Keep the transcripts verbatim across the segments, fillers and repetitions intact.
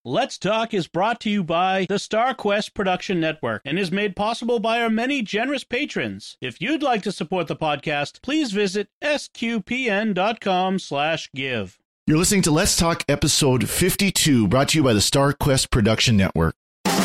Let's Talk is brought to you by the StarQuest Production Network and is made possible by our many generous patrons. If you'd like to support the podcast, please visit sqpn.com slash give. You're listening to Let's Talk episode fifty-two, brought to you by the StarQuest Production Network.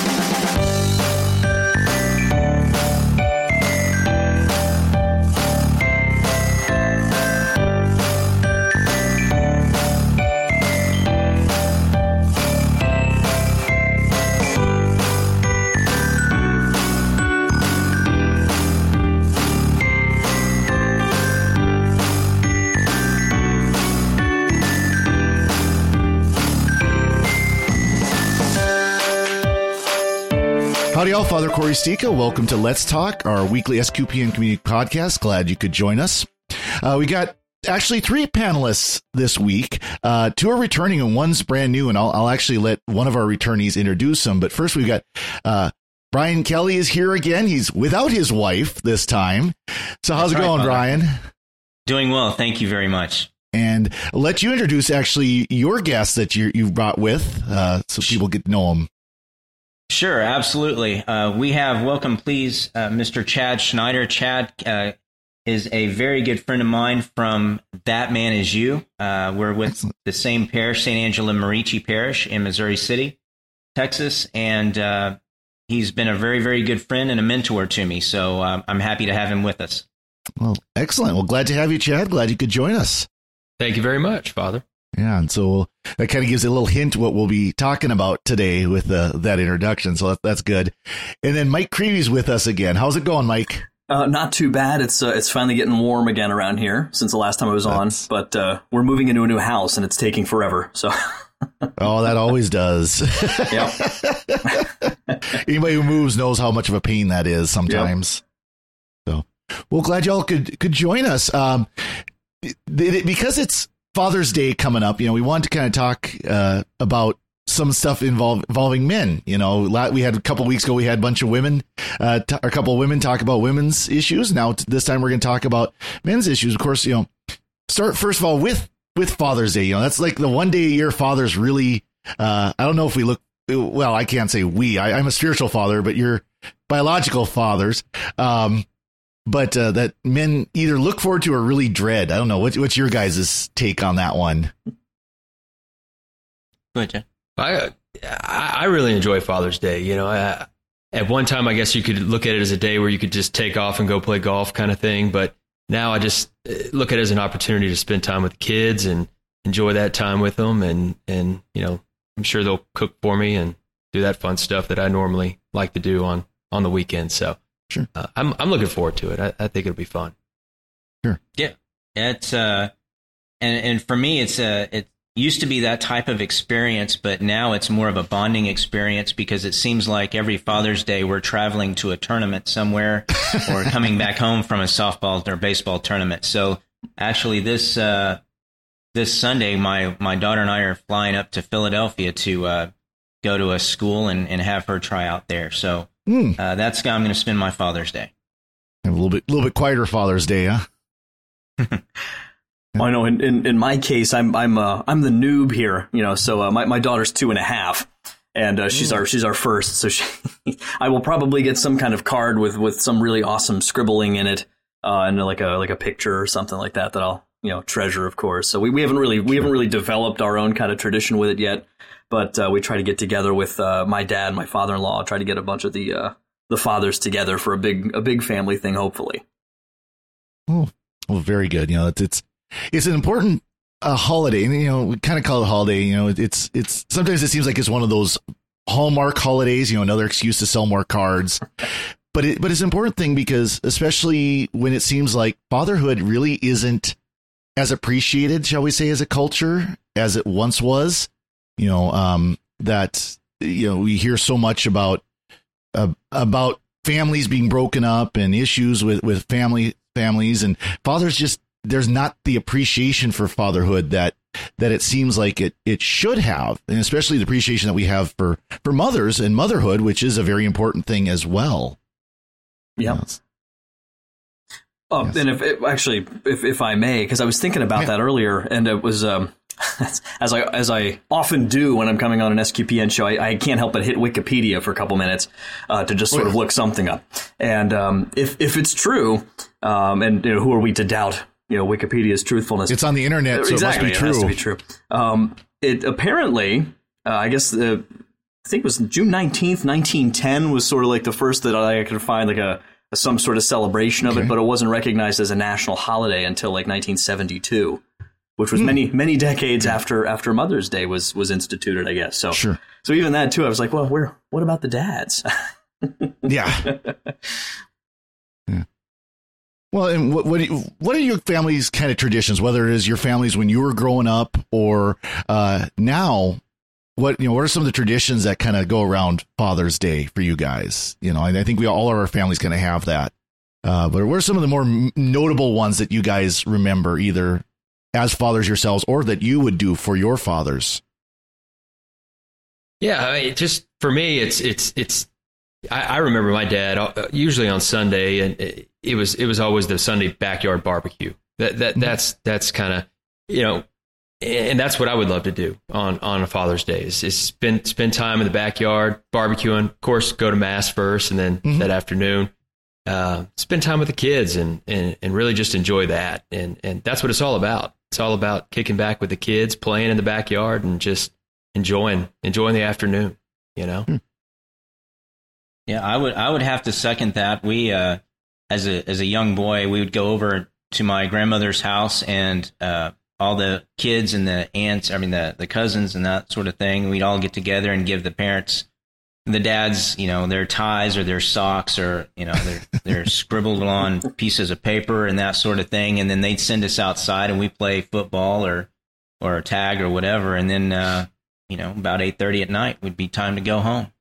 Howdy all, Father Corey Stika. Welcome to Let's Talk, our weekly S Q P N community podcast. Glad you could join us. Uh, we got actually three panelists this week. Uh, two are returning and one's brand new, and I'll, I'll actually let one of our returnees introduce them. But first, we've got uh, Brian Kelly is here again. He's without his wife this time. So how's That's it going, right, Brian? Doing well. Thank you very much. And I'll let you introduce actually your guests that you, you've brought with uh, so people get to know them. Sure, absolutely. Uh, we have, welcome please, uh, Mister Chad Schneider. Chad uh, is a very good friend of mine from That Man Is You. Uh, we're with Excellent. the same parish, Saint Angela Merici Parish in Missouri City, Texas, and uh, he's been a very, very good friend and a mentor to me, so uh, I'm happy to have him with us. Well, excellent. Well, glad to have you, Chad. Glad you could join us. Thank you very much, Father. Yeah, and so that kind of gives a little hint what we'll be talking about today with uh, that introduction. So that, that's good. And then Mike Creevy's with us again. How's it going, Mike? Uh, not too bad. It's uh, it's finally getting warm again around here since the last time I was that's... on. But uh, we're moving into a new house, and it's taking forever. So. Oh, that always does. Yep. Anybody who moves knows how much of a pain that is sometimes. Yep. So, well, glad y'all could could join us. Um, it, it, because it's Father's Day coming up, you know, we want to kind of talk uh, about some stuff involve, involving men. You know, we had a couple weeks ago, we had a bunch of women, uh, t- a couple of women talk about women's issues. Now, t- this time we're going to talk about men's issues. Of course, you know, start first of all with with Father's Day. You know, that's like the one day a year fathers really. Uh, I don't know if we look. Well, I can't say we. I, I'm a spiritual father, but you're biological fathers. Um, But uh, that men either look forward to or really dread. I don't know. What, what's your guys' take on that one? Go ahead, Jen. I I really enjoy Father's Day. You know, I, at one time, I guess you could look at it as a day where you could just take off and go play golf kind of thing. But now I just look at it as an opportunity to spend time with the kids and enjoy that time with them. And, and you know, I'm sure they'll cook for me and do that fun stuff that I normally like to do on, on the weekend. So. Sure. Uh, I'm I'm looking forward to it. I, I think it'll be fun. Sure. Yeah. It's uh, and and for me, it's uh, it used to be that type of experience, but now it's more of a bonding experience because it seems like every Father's Day we're traveling to a tournament somewhere or coming back home from a softball or baseball tournament. So actually, this uh, this Sunday, my my daughter and I are flying up to Philadelphia to uh, go to a school and, and have her try out there. So. Mm. Uh, that's how I'm going to spend my Father's Day. A little bit, little bit quieter Father's Day, huh? Well, I know. In, in, in my case, I'm I'm uh, I'm the noob here, you know. So uh, my my daughter's two and a half, and uh, she's our she's our first. So she, I will probably get some kind of card with, with some really awesome scribbling in it, uh, and like a like a picture or something like that that I'll you know treasure, of course. So we, we haven't really we haven't really developed our own kind of tradition with it yet. But uh, we try to get together with uh, my dad, my father-in-law, try to get a bunch of the uh, the fathers together for a big a big family thing, hopefully. Oh, well, very good. You know, it's it's, it's an important uh, holiday. You know, we kind of call it a holiday. You know, it's it's sometimes it seems like it's one of those Hallmark holidays. You know, another excuse to sell more cards. But it but it's an important thing because especially when it seems like fatherhood really isn't as appreciated, shall we say, as a culture as it once was. You know, um, that, you know, we hear so much about uh, about families being broken up and issues with, with family families and fathers. Just there's not the appreciation for fatherhood that that it seems like it it should have. And especially the appreciation that we have for for mothers and motherhood, which is a very important thing as well. Yeah. Yes. Oh, yes. And if it, actually, if if I may, because I was thinking about yeah. that earlier, and it was um, as I as I often do when I'm coming on an S Q P N show, I, I can't help but hit Wikipedia for a couple minutes uh, to just sort of look something up. And um, if if it's true, um, and you know, who are we to doubt, you know, Wikipedia's truthfulness? It's on the internet, so exactly, it must be true. It has to be true. Um, it apparently, uh, I guess the I think it was June nineteenth, nineteen ten was sort of like the first that I could find like a, a some sort of celebration of okay. it, but it wasn't recognized as a national holiday until like nineteen seventy-two. Which was mm. many, many decades after after Mother's Day was was instituted, I guess. So, sure. So even that too, I was like, well, where? What about the dads? yeah. yeah. Well, and what what, you, what are your family's kind of traditions? Whether it is your family's when you were growing up or uh, now, what you know, what are some of the traditions that kind of go around Father's Day for you guys? You know, and I think we all of our families kind of have that. Uh, but what are some of the more notable ones that you guys remember, either as fathers yourselves, or that you would do for your fathers? Yeah, I mean, just for me, it's it's it's. I, I remember my dad usually on Sunday, and it, it was it was always the Sunday backyard barbecue. That that mm-hmm. that's that's kind of you know, and that's what I would love to do on on a Father's Day is, is spend spend time in the backyard barbecuing. Of course, go to mass first, and then mm-hmm. that afternoon. Uh, spend time with the kids and, and, and really just enjoy that. And, and that's what it's all about. It's all about kicking back with the kids, playing in the backyard, and just enjoying enjoying the afternoon, you know? Hmm. Yeah, I would I would have to second that. We, uh, as a as a young boy, we would go over to my grandmother's house, and uh, all the kids and the aunts, I mean, the, the cousins and that sort of thing, we'd all get together and give the parents, the dads, you know, their ties or their socks or, you know, they're, they're scribbled on pieces of paper and that sort of thing. And then they'd send us outside and we play football or, or tag or whatever. And then, uh, you know, about eight thirty at night would be time to go home.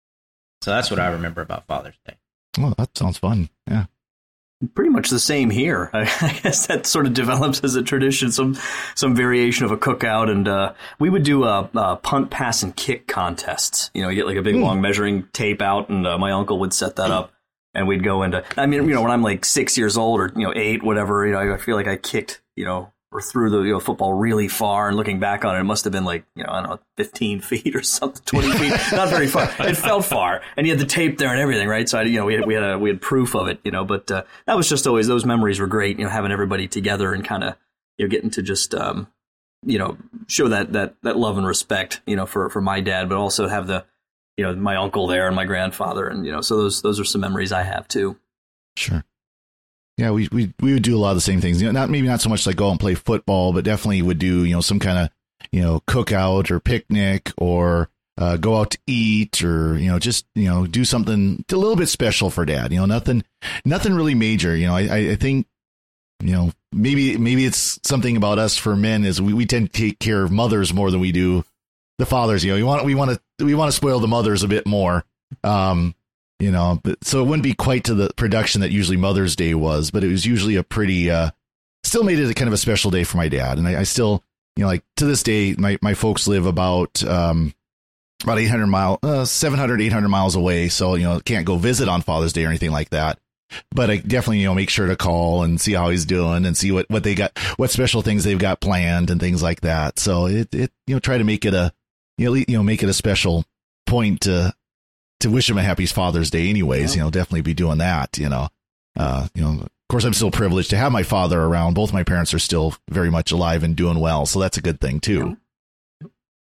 So that's what I remember about Father's Day. Well, that sounds fun. Yeah. Pretty much the same here. I guess that sort of develops as a tradition, some some variation of a cookout, and uh, we would do a, a punt, pass, and kick contests. You know, you get like a big mm. long measuring tape out, and uh, my uncle would set that up, and we'd go into. I mean, you know, when I'm like six years old or you know eight, whatever, you know, I feel like I kicked, you know, or threw the you know football really far, and looking back on it, it must have been like you know I don't know fifteen feet or something, twenty feet, not very far. It felt far, and you had the tape there and everything, right? So I, you know we had we had a, we had proof of it, you know. But uh, that was just always those memories were great, you know, having everybody together and kind of you know getting to just um, you know show that that that love and respect, you know, for for my dad, but also have the you know my uncle there and my grandfather, and you know so those those are some memories I have too. Sure. Yeah, we, we we would do a lot of the same things. You know, not maybe not so much like go out and play football, but definitely would do you know some kind of you know cookout or picnic or uh, go out to eat or you know just you know do something a little bit special for Dad. You know, nothing nothing really major. You know, I I think you know maybe maybe it's something about us for men is we, we tend to take care of mothers more than we do the fathers. You know, we want we want to we want to spoil the mothers a bit more. Um, You know, but so it wouldn't be quite to the production that usually Mother's Day was, but it was usually a pretty, uh, still made it a kind of a special day for my dad. And I, I still, you know, like to this day, my, my folks live about, um, about eight hundred miles, uh, seven hundred, eight hundred miles away. So, you know, can't go visit on Father's Day or anything like that. But I definitely, you know, make sure to call and see how he's doing and see what, what they got, what special things they've got planned and things like that. So it, it, you know, try to make it a, you know, you know make it a special point to, to wish him a happy Father's Day anyways, yeah. you know, definitely be doing that, you know, uh, you know, of course I'm still privileged to have my father around. Both my parents are still very much alive and doing well. So that's a good thing too. Yeah.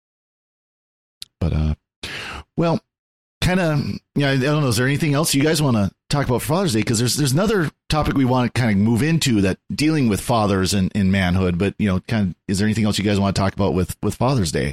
But, uh, well, kind of, yeah, I don't know. Is there anything else you guys want to talk about for Father's Day? Cause there's, there's another topic we want to kind of move into that dealing with fathers and in manhood, but you know, kind of, is there anything else you guys want to talk about with, with Father's Day?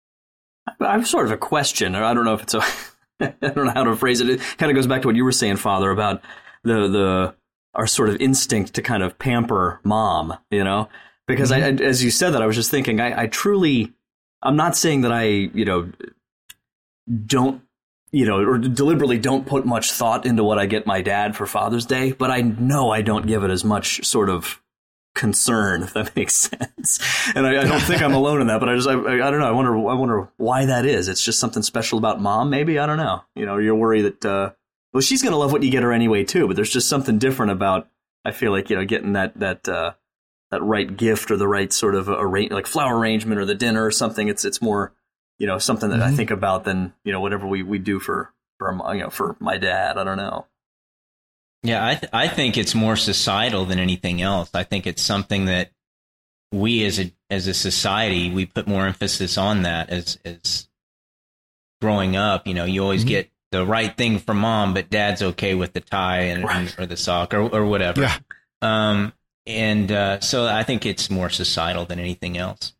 I have sort of a question, or I don't know if it's a, I don't know how to phrase it. It kind of goes back to what you were saying, Father, about the the our sort of instinct to kind of pamper mom, you know, because mm-hmm. I, as you said that, I was just thinking, I, I truly, I'm not saying that I, you know, don't, you know, or deliberately don't put much thought into what I get my dad for Father's Day, but I know I don't give it as much sort of concern, if that makes sense. And I, I don't think I'm alone in that, but I just, I, I don't know. I wonder, I wonder why that is. It's just something special about mom, maybe. I don't know. You know, you're worried that, uh, well, she's going to love what you get her anyway, too. But there's just something different about, I feel like, you know, getting that, that, uh, that right gift or the right sort of arrange, like flower arrangement or the dinner or something. It's it's more, you know, something that mm-hmm. I think about than, you know, whatever we, we do for for you know for my dad. I don't know. Yeah, I th- I think it's more societal than anything else. I think it's something that we as a as a society, we put more emphasis on that as as growing up. You know, you always mm-hmm. get the right thing from mom, but dad's okay with the tie and, right. and or the sock or or whatever. Yeah. Um, and uh, so I think it's more societal than anything else.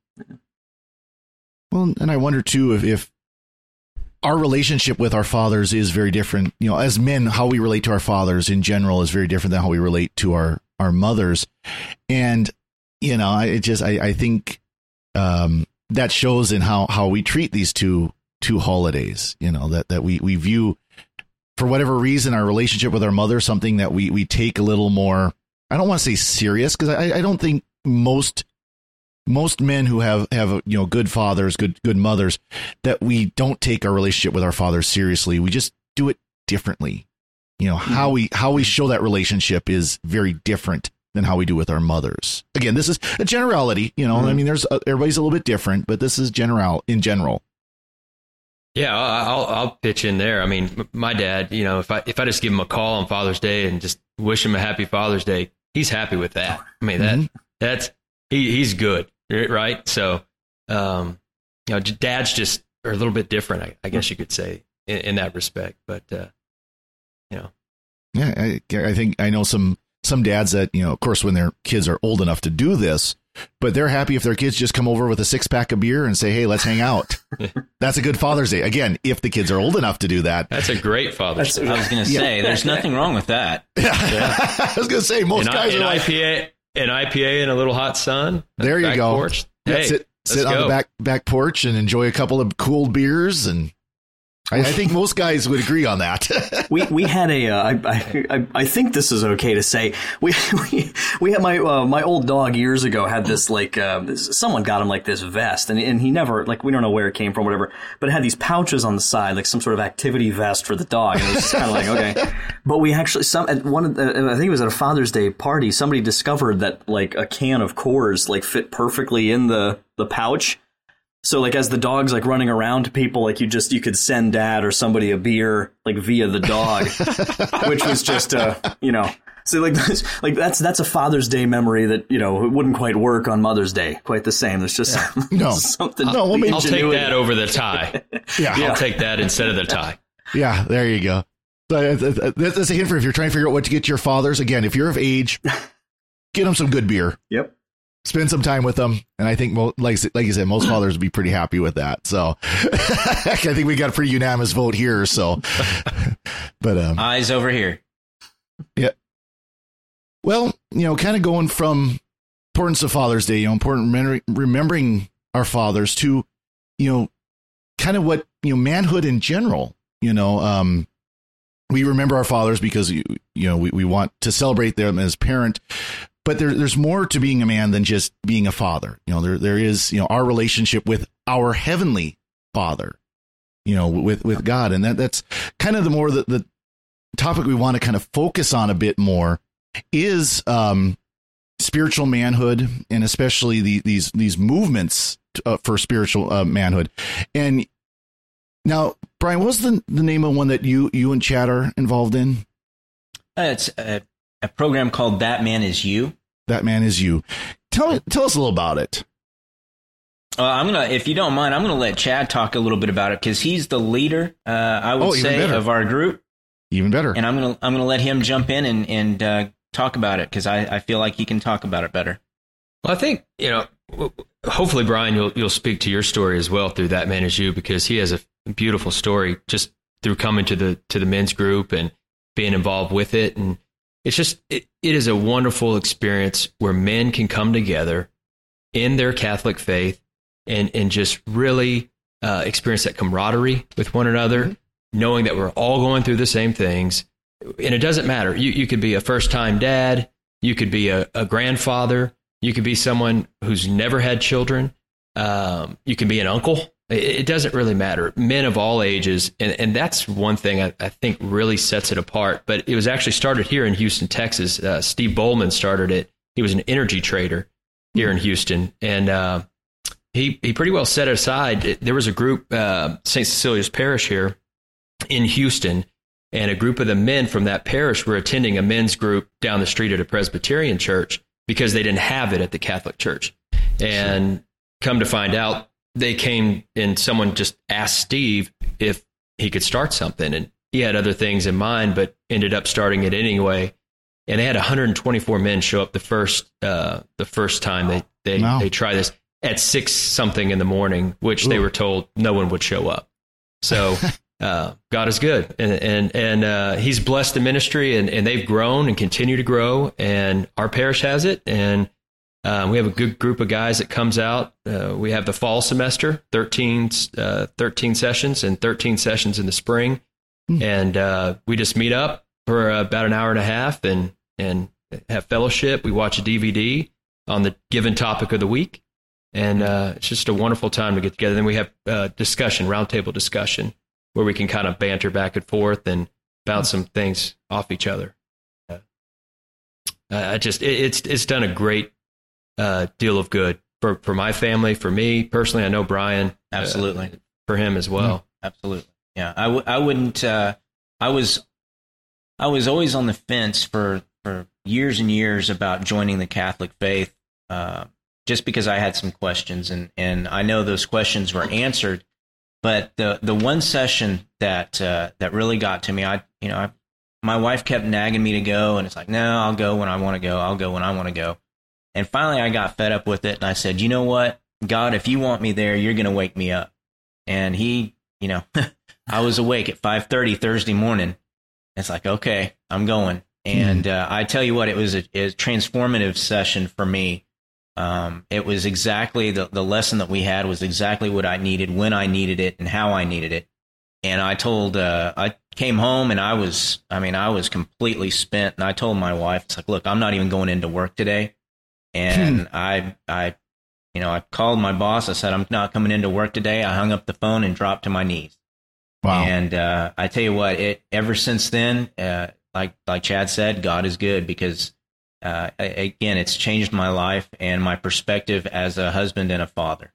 Well, and I wonder too if, if our relationship with our fathers is very different. You know, as men, how we relate to our fathers in general is very different than how we relate to our our mothers. And you know, I it just I, I think um, that shows in how, how we treat these two two holidays. You know, that, that we, we view, for whatever reason, our relationship with our mother something that we, we take a little more. I don't want to say serious, because I, I don't think most most men who have have you know good fathers, good good mothers, that we don't take our relationship with our fathers seriously. We just do it differently. You know, how we how we show that relationship is very different than how we do with our mothers. Again, this is a generality, you know, mm-hmm. I mean, there's uh, everybody's a little bit different, but this is general in general. Yeah, I'll, I'll pitch in there. I mean, my dad, you know, if I, if I just give him a call on Father's Day and just wish him a happy Father's Day, he's happy with that. I mean, that, mm-hmm. that's, he, he's good. Right. So, um, you know, dads just are a little bit different, I, I guess you could say in, in that respect, but, uh, you know. Yeah, I, I think I know some, some dads that, you know, of course, when their kids are old enough to do this, but they're happy if their kids just come over with a six pack of beer and say, hey, let's hang out. That's a good Father's Day. Again, if the kids are old enough to do that. That's a great Father's Day. I was going to say, yeah. There's nothing wrong with that. Yeah. Yeah. I was going to say, most an, guys an are I like, P A, an I P A and a little hot sun. There you go. Porch. Yeah, hey, sit sit on go. the back back porch and enjoy a couple of cold beers, and I, I think most guys would agree on that. we we had a uh, I, I I think this is okay to say we we, we had my uh, my old dog years ago had this like uh, this, someone got him like this vest, and and he never, like, we don't know where it came from, whatever, but it had these pouches on the side, like some sort of activity vest for the dog, and it was just kind of like, okay. But we actually, some at one of the, I think it was at a Father's Day party, somebody discovered that like a can of Coors like fit perfectly in the the pouch. So, like, as the dog's, like, running around to people, like, you just, you could send dad or somebody a beer, like, via the dog, which was just, uh, you know, so, like, that's, like, that's, that's a Father's Day memory that, you know, it wouldn't quite work on Mother's Day. Quite the same. There's just yeah. no. something. No, well, I'll take that over the tie. yeah. I'll take that instead of the tie. Yeah, there you go. So that's a hint for if you're trying to figure out what to get your fathers. Again, if you're of age, get them some good beer. Yep. Spend some time with them, and I think, like like you said, most fathers would be pretty happy with that. So, I think we got a pretty unanimous vote here. So, but um, eyes over here. Yeah. Well, you know, kind of going from importance of Father's Day, you know, important remembering, remembering our fathers to, you know, kind of what, you know, manhood in general. You know, um, we remember our fathers because you you know we, we want to celebrate them as parent. But there, there's more to being a man than just being a father. You know, there there is, you know, our relationship with our heavenly Father, you know, with, with God. And that that's kind of the more the, the topic we want to kind of focus on a bit more is um, spiritual manhood, and especially the, these these movements uh, for spiritual uh, manhood. And now, Brian, what was the, the name of one that you you and Chad are involved in? Uh, it's uh a program called That Man Is You. That Man Is You. Tell tell us a little about it. Uh, I'm gonna, if you don't mind, I'm gonna let Chad talk a little bit about it because he's the leader, uh, I would oh, say, better. of our group. Even better. And I'm gonna I'm gonna let him jump in and and uh, talk about it because I, I feel like he can talk about it better. Well, I think, you know, hopefully, Brian, you'll you'll speak to your story as well through That Man Is You, because he has a beautiful story just through coming to the to the men's group and being involved with it. And it's just, it, it is a wonderful experience where men can come together in their Catholic faith and, and just really uh, experience that camaraderie with one another, mm-hmm. knowing that we're all going through the same things. And it doesn't matter. You, you could be a first-time dad. You could be a, a grandfather. You could be someone who's never had children. Um, you can be an uncle. It doesn't really matter. Men of all ages, and, and that's one thing I, I think really sets it apart. But it was actually started here in Houston, Texas. Uh, Steve Bowman started it. He was an energy trader, here in Houston. And uh, he, he pretty well set it aside. There was a group, uh, Saint Cecilia's Parish here in Houston, and a group of the men from that parish were attending a men's group down the street at a Presbyterian church because they didn't have it at the Catholic church. And sure. Come to find out, they came and someone just asked Steve if he could start something. And he had other things in mind, but ended up starting it anyway. And they had one hundred twenty-four men show up the first uh, the first time they they, wow. they try this at six something in the morning, which Ooh. They were told no one would show up. So uh, God is good, and and and uh, He's blessed the ministry, and, and they've grown and continue to grow. And our parish has it, and um, we have a good group of guys that comes out. Uh, we have the fall semester, thirteen, uh, thirteen sessions, and thirteen sessions in the spring, mm. and uh, we just meet up for about an hour and a half and, and have fellowship. We watch a D V D on the given topic of the week. And uh, it's just a wonderful time to get together. Then we have uh, discussion, roundtable discussion, where we can kind of banter back and forth and bounce some things off each other. Uh, I just, it, it's it's done a great uh, deal of good for, for my family, for me personally. I know Brian. Absolutely. Uh, for him as well. Absolutely. Yeah. I, w- I wouldn't, uh, I was, I was always on the fence for, for years and years about joining the Catholic faith, uh, just because I had some questions, and, and I know those questions were answered. But the the one session that uh, that really got to me, I you know, I, my wife kept nagging me to go, and it's like, no, I'll go when I want to go. I'll go when I want to go. And finally, I got fed up with it, and I said, you know what, God, if you want me there, you're going to wake me up. And He, you know, I was awake at five thirty Thursday morning. It's like, okay, I'm going. And uh, I tell you what, it was a, a transformative session for me. Um, it was exactly the, the lesson that we had was exactly what I needed, when I needed it, and how I needed it. And I told, uh, I came home and I was, I mean, I was completely spent. And I told my wife, it's like, look, I'm not even going into work today. And hmm. I, I, you know, I called my boss. I said, I'm not coming into work today. I hung up the phone and dropped to my knees. Wow. And uh, I tell you what, it ever since then, uh, like like Chad said, God is good, because uh, again, it's changed my life and my perspective as a husband and a father.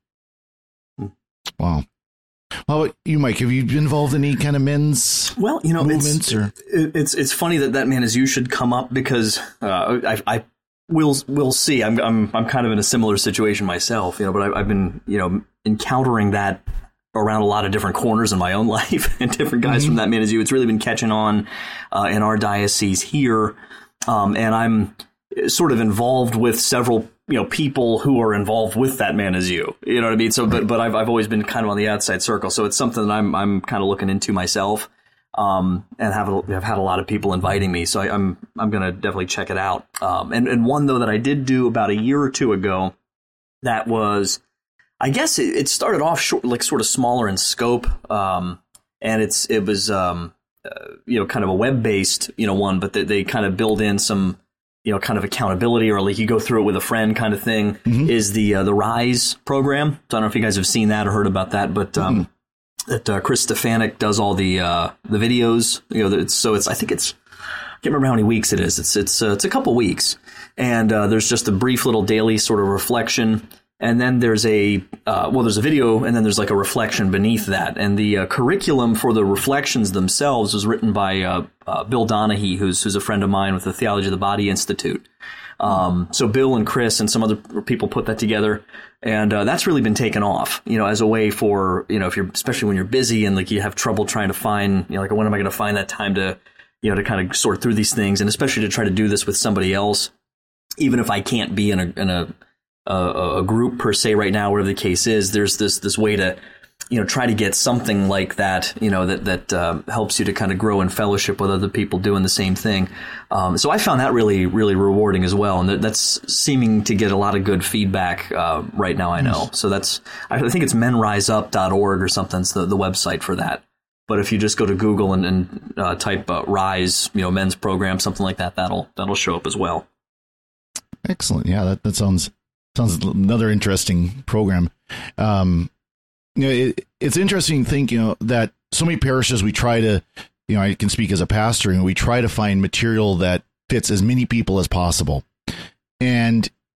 Wow. Well, you, Mike, have you been involved in any kind of men's well, you know, movements? It's, or? it's it's funny that that man as you should come up, because uh, I, I will we'll see. I'm I'm I'm kind of in a similar situation myself, you know, but I, I've been you know encountering that around a lot of different corners in my own life, and different guys mm-hmm. from that man as you. It's really been catching on uh, in our diocese here, um, and I'm sort of involved with several you know people who are involved with that man as you. You know what I mean? So, but but I've I've always been kind of on the outside circle, so it's something that I'm I'm kind of looking into myself, um, and have a, have had a lot of people inviting me. So I, I'm I'm gonna definitely check it out. Um, and and one though that I did do about a year or two ago, that was. I guess it, it started off short, like sort of smaller in scope, um, and it's it was um, uh, you know kind of a web based you know one, but they, they kind of build in some you know kind of accountability, or like you go through it with a friend kind of thing. Mm-hmm. Is the uh, the Rise program? So I don't know if you guys have seen that or heard about that, but um, mm-hmm. that uh, Chris Stefanik does all the uh, the videos. You know, it's, so it's I think it's I can't remember how many weeks it is. It's it's uh, it's a couple weeks, and uh, there's just a brief little daily sort of reflection. And then there's a, uh, well, there's a video, and then there's like a reflection beneath that. And the uh, curriculum for the reflections themselves was written by uh, uh, Bill Donahue, who's who's a friend of mine with the Theology of the Body Institute. Um, so Bill and Chris and some other people put that together, and uh, that's really been taken off, you know, as a way for, you know, if you're, especially when you're busy and like you have trouble trying to find, you know, like when am I going to find that time to, you know, to kind of sort through these things, and especially to try to do this with somebody else, even if I can't be in a in a A, a group per se right now, whatever the case is, there's this this way to, you know, try to get something like that, you know, that that um, helps you to kind of grow in fellowship with other people doing the same thing. Um, so I found that really, really rewarding as well, and that's seeming to get a lot of good feedback uh, right now. I know, so that's I think it's men rise up dot org or something's the, the website for that. But if you just go to Google and, and uh, type uh, Rise, you know, men's program, something like that, that'll that'll show up as well. Excellent. Yeah, that that sounds. Sounds another interesting program. Um, you know, it, it's interesting to think, you know, that so many parishes we try to, you know, I can speak as a pastor, and we try to find material that fits as many people as possible. And it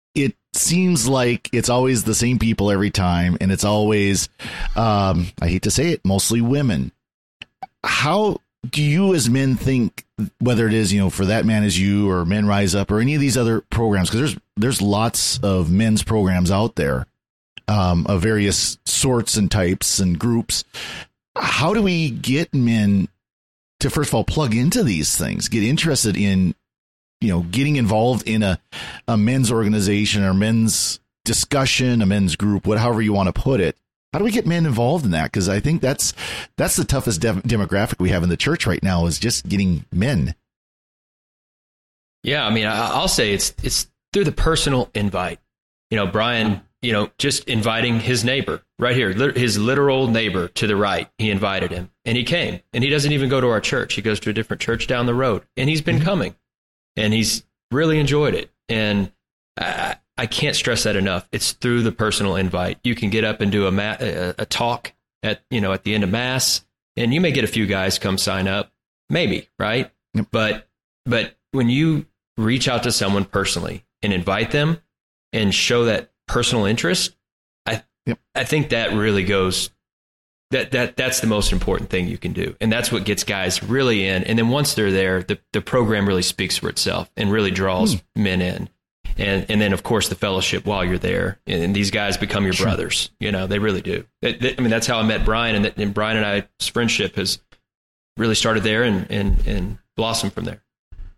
seems like it's always the same people every time, and it's always, um, I hate to say it, mostly women. How do you as men think, whether it is, you know, For That Man Is You or Men Rise Up or any of these other programs, because there's there's lots of men's programs out there um, of various sorts and types and groups. How do we get men to, first of all, plug into these things, get interested in, you know, getting involved in a, a men's organization or men's discussion, a men's group, whatever you want to put it? How do we get men involved in that? Because I think that's that's the toughest de- demographic we have in the church right now, is just getting men. Yeah, I mean, I, I'll say it's it's through the personal invite. You know, Brian, you know, just inviting his neighbor right here, li- his literal neighbor to the right. He invited him, and he came. And he doesn't even go to our church. He goes to a different church down the road, and he's been mm-hmm. coming, and he's really enjoyed it. And I, I can't stress that enough. It's through the personal invite. You can get up and do a, ma- a a talk at, you know, at the end of Mass, and you may get a few guys come sign up, maybe, right? Yep. But but when you reach out to someone personally and invite them and show that personal interest, I yep. I think that really goes. That that that's the most important thing you can do, and that's what gets guys really in. And then once they're there, the the program really speaks for itself and really draws mm. men in. And and then, of course, the fellowship while you're there. And, and these guys become your sure. brothers. You know, they really do. They, they, I mean, that's how I met Brian. And, that, and Brian and I's friendship has really started there and, and, and blossomed from there.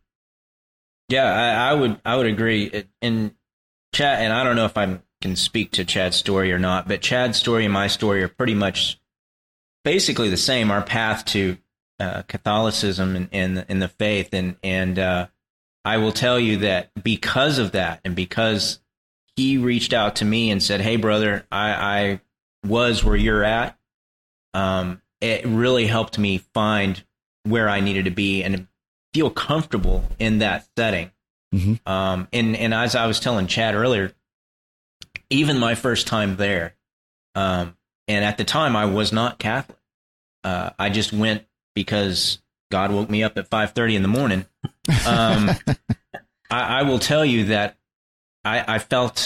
Yeah, I, I would I would agree. And Chad, and I don't know if I can speak to Chad's story or not, but Chad's story and my story are pretty much basically the same. Our path to uh, Catholicism and, and, and the faith. And, and uh, I will tell you that because of that, and because he reached out to me and said, "Hey, brother, I, I was where you're at," um, it really helped me find where I needed to be and feel comfortable in that setting. Mm-hmm. Um, and, and as I was telling Chad earlier, even my first time there, um, and at the time I was not Catholic. Uh, I just went because God woke me up at five thirty in the morning. Um, I, I will tell you that I, I felt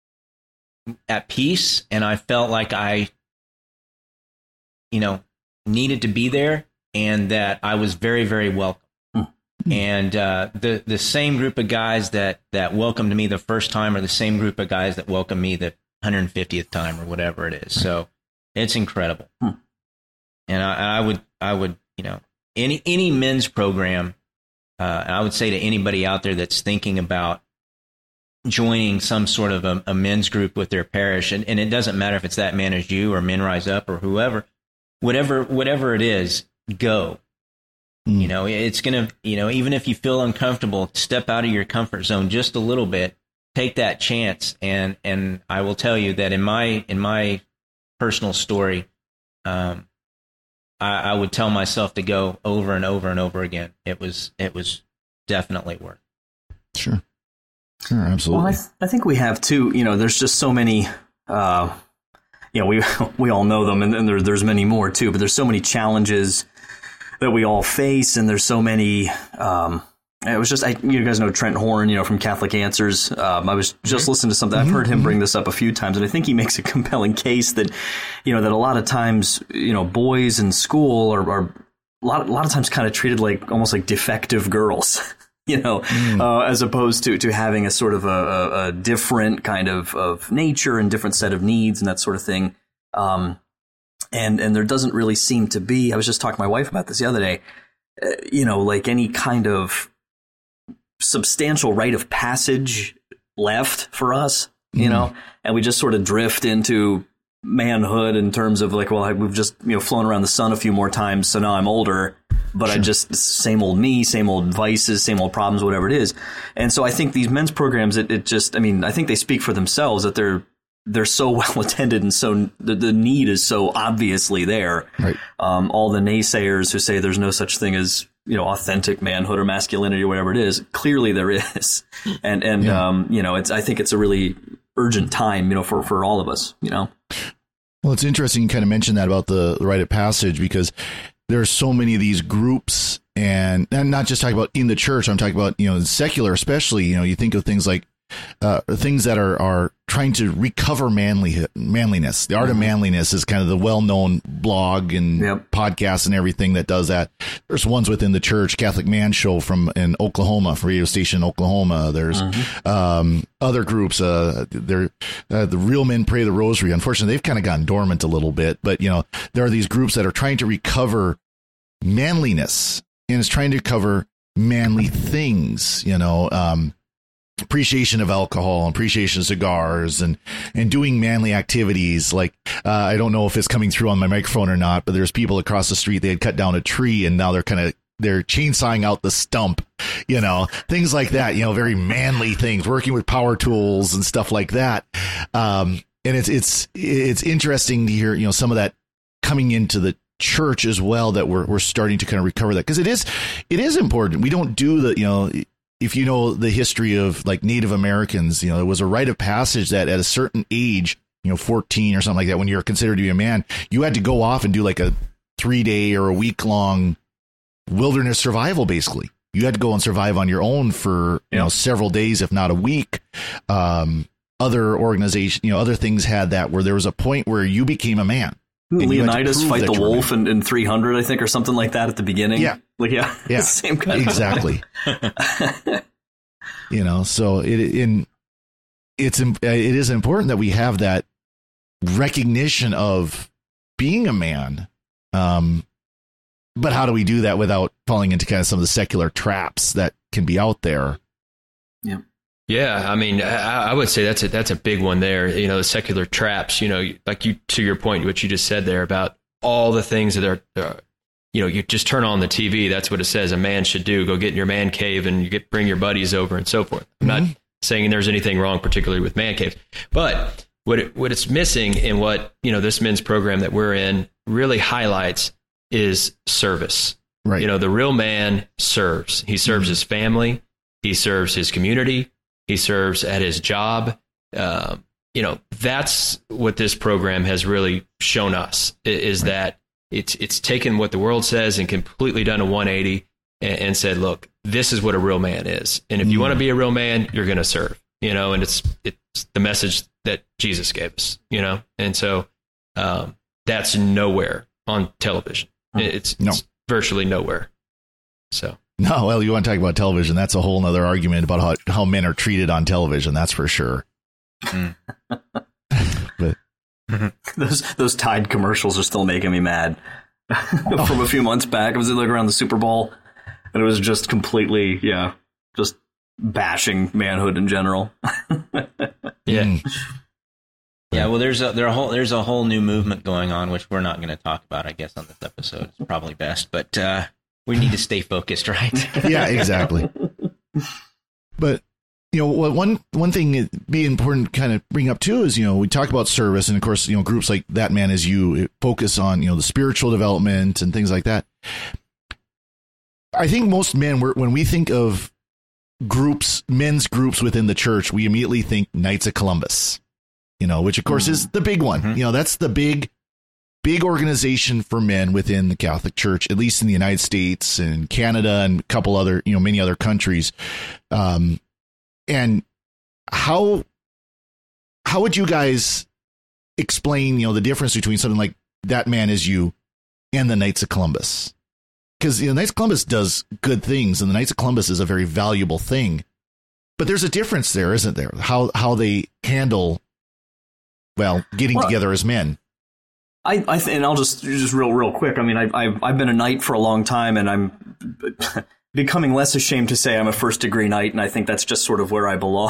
at peace, and I felt like I, you know, needed to be there, and that I was very, very welcome. Mm-hmm. And uh, the the same group of guys that, that welcomed me the first time are the same group of guys that welcomed me the one hundred fiftieth time or whatever it is. So it's incredible. Mm-hmm. And I, I would I would you know any any men's program. Uh, I would say to anybody out there that's thinking about joining some sort of a, a men's group with their parish, and, and it doesn't matter if it's That Man Is You or Men Rise Up or whoever, whatever whatever it is, go. Mm. You know, it's gonna, you know, even if you feel uncomfortable, step out of your comfort zone just a little bit, take that chance, and and I will tell you that in my in my personal story, um, I, I would tell myself to go over and over and over again. It was it was definitely worth it. Sure. Sure, absolutely. Well, I, th- I think we have too, you know, there's just so many, uh, you know, we we all know them, and, and there, there's many more too, but there's so many challenges that we all face, and there's so many, um, it was just, I, you guys know Trent Horn, you know, from Catholic Answers. Um, I was just mm-hmm. listening to something. I've heard him bring this up a few times, and I think he makes a compelling case that, you know, that a lot of times, you know, boys in school are, are a lot, a lot of times kind of treated like almost like defective girls, you know, mm. uh, as opposed to, to having a sort of a, a, a different kind of, of nature and different set of needs and that sort of thing. Um, and, and there doesn't really seem to be, I was just talking to my wife about this the other day, uh, you know, like any kind of substantial rite of passage left for us, you mm. know, and we just sort of drift into manhood in terms of like, well, we've just, you know, flown around the sun a few more times, so now I'm older, but sure. I just, same old me, same old vices, same old problems, whatever it is. And so I think these men's programs, it, it just, I mean, I think they speak for themselves, that they're, they're so well attended, and so the, the need is so obviously there. Right. Um, all the naysayers who say there's no such thing as, you know, authentic manhood or masculinity or whatever it is, clearly there is. And, and, yeah. um, you know, it's, I think it's a really urgent time, you know, for, for all of us, you know? Well, it's interesting you kind of mentioned that about the rite of passage, because there are so many of these groups, and, and not just talking about in the church. I'm talking about, you know, secular, especially, you know, you think of things like uh, things that are, are trying to recover manly manliness. The Art of Manliness is kind of the well-known blog and yep. podcast and everything that does that. There's ones within the church, Catholic Man Show from in Oklahoma, from radio station in Oklahoma. There's mm-hmm. um, other groups. Uh, they're uh, the Real Men Pray the Rosary. Unfortunately, they've kind of gone dormant a little bit, but you know, there are these groups that are trying to recover manliness and is trying to cover manly things, you know, um, appreciation of alcohol, appreciation of cigars, and and doing manly activities. Like uh, I don't know if it's coming through on my microphone or not, but there's people across the street. They had cut down a tree, and now they're kind of they're chainsawing out the stump, you know, things like that. You know, very manly things, working with power tools and stuff like that. Um, and it's it's it's interesting to hear, you know, some of that coming into the church as well, that we're we're starting to kind of recover that, because it is it is important. We don't do the, you know, if you know the history of like Native Americans, you know, it was a rite of passage that at a certain age, you know, fourteen or something like that, when you're considered to be a man, you had to go off and do like a three day or a week long wilderness survival. Basically, you had to go and survive on your own for, you know, several days, if not a week. Um, other organizations, you know, other things had that, where there was a point where you became a man. Leonidas fight the wolf in, in three hundred, I think, or something like that at the beginning. Yeah. Like, yeah. Yeah. Same kind exactly. of. You know, so it in it's it is important that we have that recognition of being a man. Um, but how do we do that without falling into kind of some of the secular traps that can be out there? Yeah. Yeah, I mean, I, I would say that's a that's a big one there. You know, the secular traps. You know, like you to your point, what you just said there about all the things that are, uh, you know, you just turn on the T V. That's what it says a man should do. Go get in your man cave and you get bring your buddies over and so forth. I'm mm-hmm. not saying there's anything wrong, particularly with man caves, but what it, what it's missing and what, you know, this men's program that we're in really highlights is service. Right. You know, the real man serves. He serves mm-hmm. his family. He serves his community. He serves at his job. Uh, you know, that's what this program has really shown us, is right. that it's it's taken what the world says and completely done a one eighty and, and said, look, this is what a real man is. And if mm. you want to be a real man, you're going to serve, you know, and it's it's the message that Jesus gave us, you know, and so um, that's nowhere on television. It's, no. it's virtually nowhere. So. No, well, you want to talk about television. That's a whole nother argument about how, how men are treated on television. That's for sure. Mm. But those those Tide commercials are still making me mad. From a few months back, it was like around the Super Bowl, and it was just completely, yeah, just bashing manhood in general. Yeah. Yeah, well, there's a there a whole there's a whole new movement going on, which we're not going to talk about, I guess, on this episode. It's probably best, but uh, we need to stay focused, right? Yeah, exactly. But you know, one one thing it'd be important to kind of bring up too is, you know, we talk about service, and of course, you know, groups like That Man Is You focus on, you know, the spiritual development and things like that. I think most men, when we think of groups, men's groups within the church, we immediately think Knights of Columbus, you know, which of course is the big one. Mm-hmm. You know, that's the big, big organization for men within the Catholic Church, at least in the United States and Canada and a couple other, you know, many other countries. Um, and how, how would you guys explain, you know, the difference between something like That Man Is You and the Knights of Columbus? Because, you know, Knights of Columbus does good things, and the Knights of Columbus is a very valuable thing. But there's a difference there, isn't there? How how they handle, well, getting well, together as men. I, I th- and I'll just just real real quick. I mean, I, I've I've been a knight for a long time, and I'm becoming less ashamed to say I'm a first degree knight, and I think that's just sort of where I belong.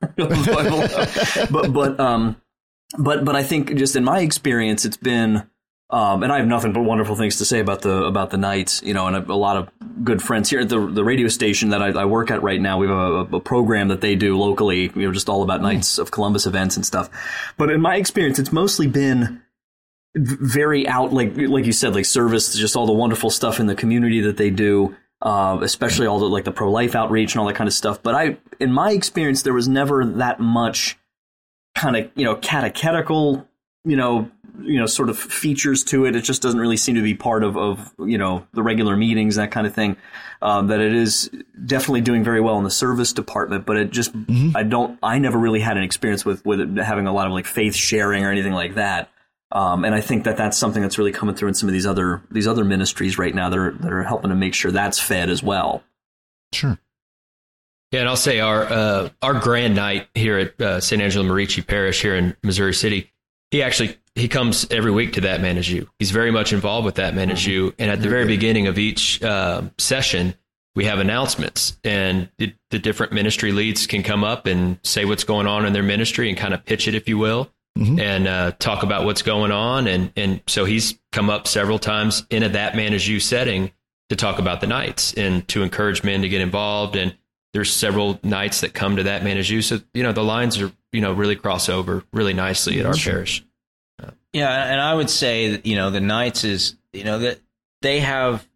but but um but but I think just in my experience, it's been. Um, and I have nothing but wonderful things to say about the about the Knights, you know, and a, a lot of good friends here at the the radio station that I, I work at right now. We have a, a program that they do locally, you know, just all about Knights of Columbus events and stuff. But in my experience, it's mostly been very out, like like you said, like service, just all the wonderful stuff in the community that they do, uh, especially all the like the pro-life outreach and all that kind of stuff. But I, in my experience, there was never that much kind of, you know, catechetical, you know, you know, sort of features to it. It just doesn't really seem to be part of, of you know, the regular meetings, that kind of thing. Um, that it is definitely doing very well in the service department, but it just, mm-hmm. I don't, I never really had an experience with, with it having a lot of like faith sharing or anything like that. Um, and I think that that's something that's really coming through in some of these other, these other ministries right now that are, that are helping to make sure that's fed as well. Sure. Yeah, and I'll say our uh, our grand night here at uh, Saint Angelo Merici Parish here in Missouri City, he actually he comes every week to That Man Is You. He's very much involved with That Man Is You, and at the very beginning of each uh, session, we have announcements, and the, the different ministry leads can come up and say what's going on in their ministry and kind of pitch it, if you will, mm-hmm. and uh, talk about what's going on. And and so he's come up several times in a That Man Is You setting to talk about the nights and to encourage men to get involved. And there's several nights that come to That Man Is You. So, you know, the lines are, you know, really cross over really nicely at our sure. parish. Uh, yeah. And I would say that, you know, the nights is, you know, that they have,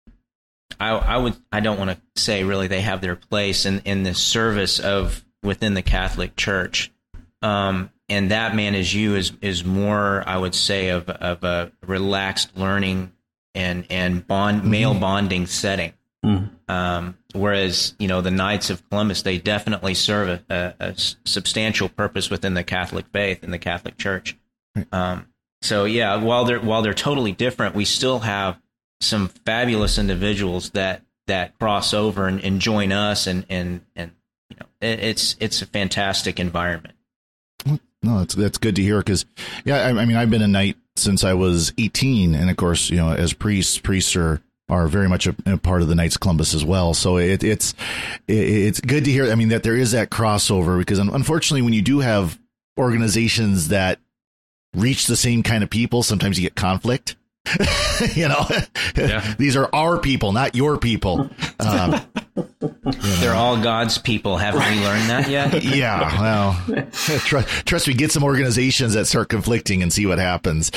I, I would, I don't want to say really they have their place in, in this service of within the Catholic Church. Um, and That Man Is You is, is more, I would say, of, of a relaxed learning and, and bond, mm-hmm. male bonding setting. Mm. Um, whereas, you know, the Knights of Columbus, they definitely serve a, a, a substantial purpose within the Catholic faith and the Catholic Church. Um, so, yeah, while they're while they're totally different, we still have some fabulous individuals that that cross over and, and join us, and and and you know, it, it's it's a fantastic environment. No, that's that's good to hear, because, yeah, I, I mean, I've been a knight since I was eighteen, and of course, you know, as priests, priests are. are very much a, a part of the Knights of Columbus as well. So it, it's it, it's good to hear, I mean, that there is that crossover, because unfortunately, when you do have organizations that reach the same kind of people, sometimes you get conflict. you know, yeah. These are our people, not your people. Um, you know. They're all God's people. Haven't we learned that yet? Yeah. Well, trust, trust me, get some organizations that start conflicting and see what happens.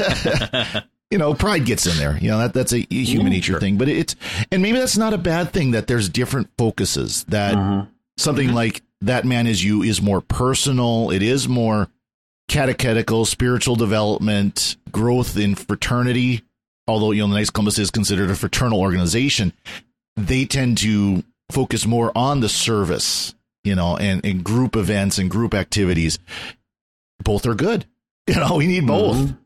You know, pride gets in there. You know, that that's a human nature sure. thing. But it's, and maybe that's not a bad thing, that there's different focuses, that uh-huh. something uh-huh. like That Man Is You is more personal. It is more catechetical, spiritual development, growth in fraternity. Although, you know, the Knights of Columbus is considered a fraternal organization, they tend to focus more on the service, you know, and, and group events and group activities. Both are good. You know, we need both. Uh-huh.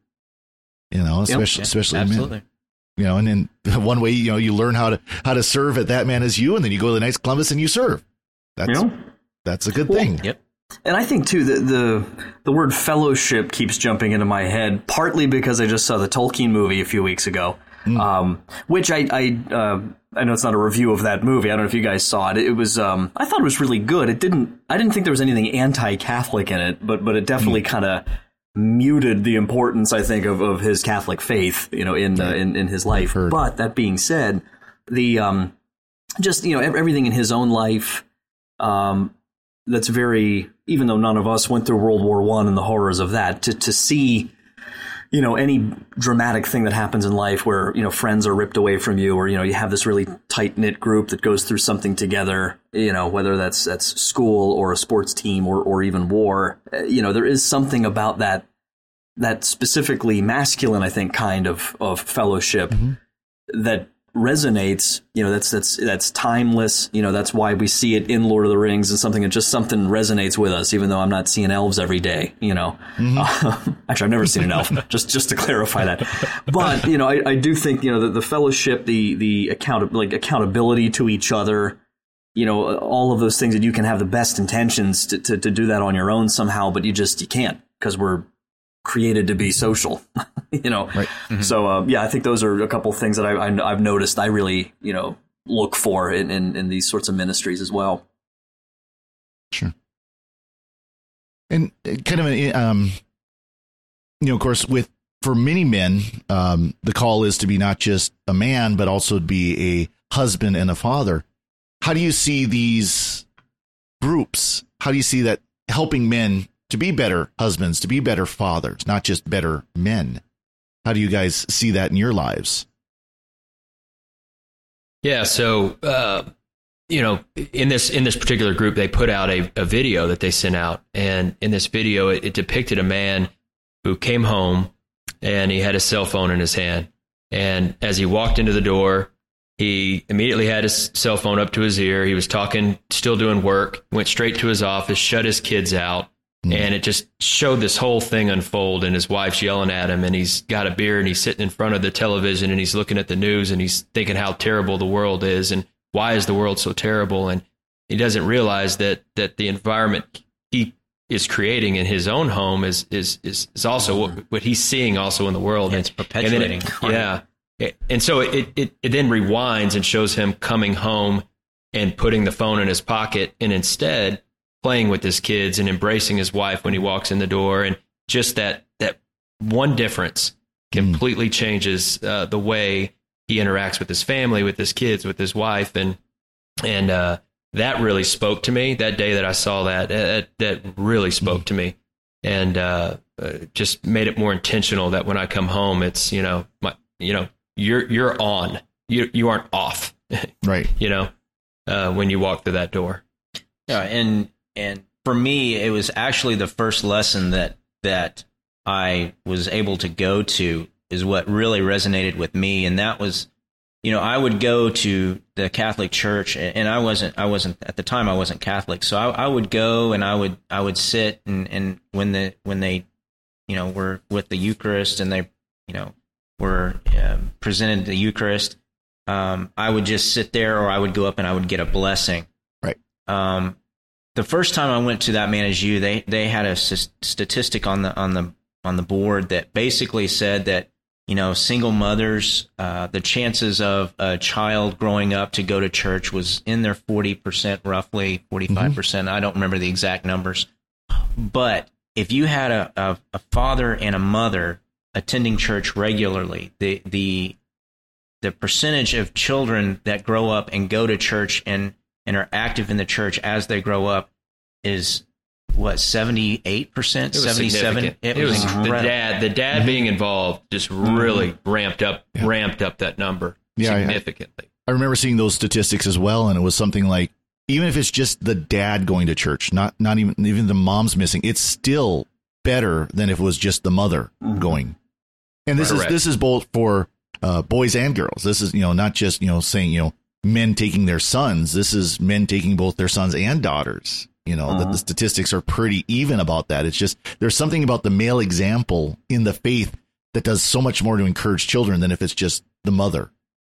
You know, especially, yep. especially Absolutely. men. You know, and then one way, you know, you learn how to how to serve at That Man Is You, and then you go to the Knights of Columbus and you serve. That's yep. that's a good well, thing. Yep. And I think too that the the word fellowship keeps jumping into my head, partly because I just saw the Tolkien movie a few weeks ago, mm. um, which I I uh, I know it's not a review of that movie. I don't know if you guys saw it. It was um, I thought it was really good. It didn't I didn't think there was anything anti-Catholic in it, but but it definitely mm. kind of muted the importance, I think, of, of his Catholic faith, you know, in, uh, in in his life. But that being said, the um, just, you know, everything in his own life, um, that's very, even though none of us went through World War One and the horrors of that, to to see, you know, any dramatic thing that happens in life where, you know, friends are ripped away from you, or, you know, you have this really tight knit group that goes through something together, you know, whether that's that's school or a sports team or or even war, you know, there is something about that that specifically masculine, I think, kind of of fellowship mm-hmm. that resonates. You know, that's that's that's timeless. You know, that's why we see it in Lord of the Rings, and something that just something resonates with us, even though I'm not seeing elves every day. You know, mm-hmm. uh, actually, I've never seen an elf. just just to clarify that. But you know, I, I do think, you know, the, the fellowship, the the account like accountability to each other. You know, all of those things that you can have the best intentions to to, to do that on your own somehow, but you just you can't, because we're created to be social, you know. Right. Mm-hmm. So uh, yeah, I think those are a couple of things that I, I, I've noticed I really, you know, look for in, in, in these sorts of ministries as well. Sure. And kind of, an, um, you know, of course, with for many men, um, the call is to be not just a man, but also to be a husband and a father. How do you see these groups? How do you see that helping men to be better husbands, to be better fathers, not just better men? How do you guys see that in your lives? Yeah, so uh, you know, in this in this particular group, they put out a, a video that they sent out, and in this video, it, it depicted a man who came home and he had his cell phone in his hand. And as he walked into the door, he immediately had his cell phone up to his ear. He was talking, still doing work, went straight to his office, shut his kids out. Mm. And it just showed this whole thing unfold, and his wife's yelling at him, and he's got a beer, and he's sitting in front of the television, and he's looking at the news, and he's thinking how terrible the world is, and why is the world so terrible? And he doesn't realize that that the environment he is creating in his own home is is is, is also what, what he's seeing also in the world. Yeah, it's perpetuating. And it, yeah. And so it, it, it then rewinds and shows him coming home and putting the phone in his pocket, and instead playing with his kids and embracing his wife when he walks in the door. And just that that one difference completely mm. changes uh, the way he interacts with his family, with his kids, with his wife. And and uh, that really spoke to me that day that I saw that. Uh, that really spoke mm. to me, and uh, uh, just made it more intentional that when I come home, it's, you know, my, you know, you're you're on. You you aren't off. Right. You know, uh, when you walk through that door. Yeah, and and for me, it was actually the first lesson that that I was able to go to is what really resonated with me, and that was, you know, I would go to the Catholic Church, and I wasn't I wasn't at the time I wasn't Catholic, so I, I would go and I would I would sit and, and when the when they, you know, were with the Eucharist and they, you know, were uh, presented the Eucharist, um, I would just sit there, or I would go up and I would get a blessing. Right. Um, the first time I went to That Man Is You, they they had a s- statistic on the on the on the board that basically said that, you know, single mothers, uh, the chances of a child growing up to go to church was in their forty percent, roughly forty-five percent. Mm-hmm. I don't remember the exact numbers. But if you had a, a, a father and a mother attending church regularly, the the the percentage of children that grow up and go to church and, and are active in the church as they grow up is, what, seventy-eight percent, seventy-seven? It, it was, was incredible. The dad, the dad being involved just really mm-hmm. ramped up, yeah. ramped up that number yeah, significantly. I, I remember seeing those statistics as well, and it was something like, even if it's just the dad going to church, not not even even the mom's missing, it's still better than if it was just the mother mm-hmm. going. And this Correct. is this is both for uh, boys and girls. This is, you know, not just, you know, saying, you know, men taking their sons. This is men taking both their sons and daughters. You know, uh-huh. that the statistics are pretty even about that. It's just there's something about the male example in the faith that does so much more to encourage children than if it's just the mother.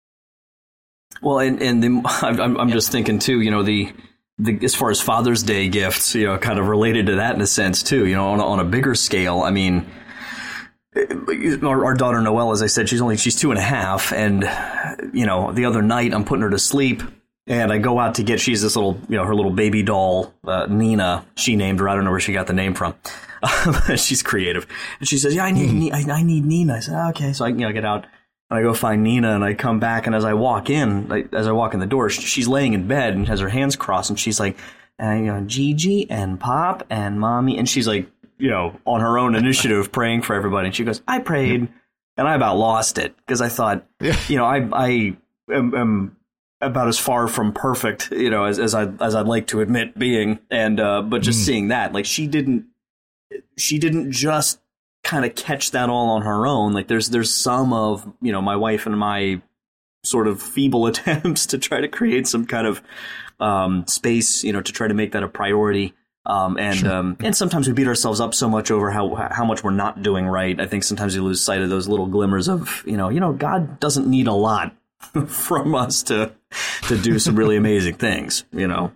Well, and and the, I'm I'm just thinking too, you know, the the as far as Father's Day gifts, you know, kind of related to that in a sense too. You know, on a, on a bigger scale, I mean, our, our daughter Noelle, as I said, she's only she's two and a half, and you know, the other night I'm putting her to sleep. And I go out to get, she's this little, you know, her little baby doll, uh, Nina, she named her. I don't know where she got the name from. She's creative. And she says, yeah, I need, I, I need Nina. I said, oh, okay. So I, you know, get out and I go find Nina, and I come back. And as I walk in, like, as I walk in the door, she's laying in bed and has her hands crossed. And she's like, uh, you know, Gigi and Pop and Mommy. And she's like, you know, on her own initiative praying for everybody. And she goes, I prayed. And I about lost it because I thought, you know, I, I am, am about as far from perfect, you know, as, as I as I'd like to admit being, and uh, but just mm. seeing that, like, she didn't, she didn't just kind of catch that all on her own. Like, there's there's some of, you know, my wife and my sort of feeble attempts to try to create some kind of um, space, you know, to try to make that a priority. Um, and sure. um, and sometimes we beat ourselves up so much over how how much we're not doing right. I think sometimes we lose sight of those little glimmers of, you know, you know, God doesn't need a lot from us to to do some really amazing things, you know.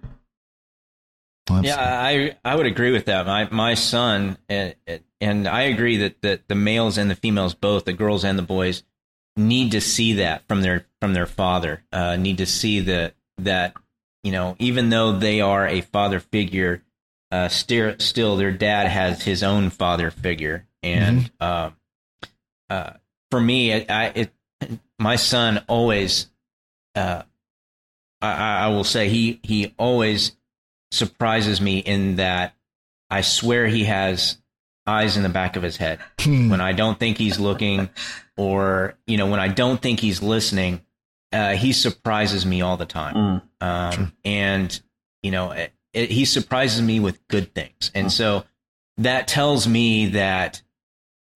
Yeah, I I would agree with that. My my son, and, and I agree that, that the males and the females, both the girls and the boys, need to see that from their from their father. Uh, need to see that that you know, even though they are a father figure, uh, still still their dad has his own father figure. And mm-hmm. uh, uh, for me, I, I it. My son always, uh, I, I will say he, he always surprises me in that I swear he has eyes in the back of his head when I don't think he's looking, or, you know, when I don't think he's listening, uh, he surprises me all the time. Mm. Um, sure. And, you know, it, it, he surprises me with good things. And mm. so that tells me that,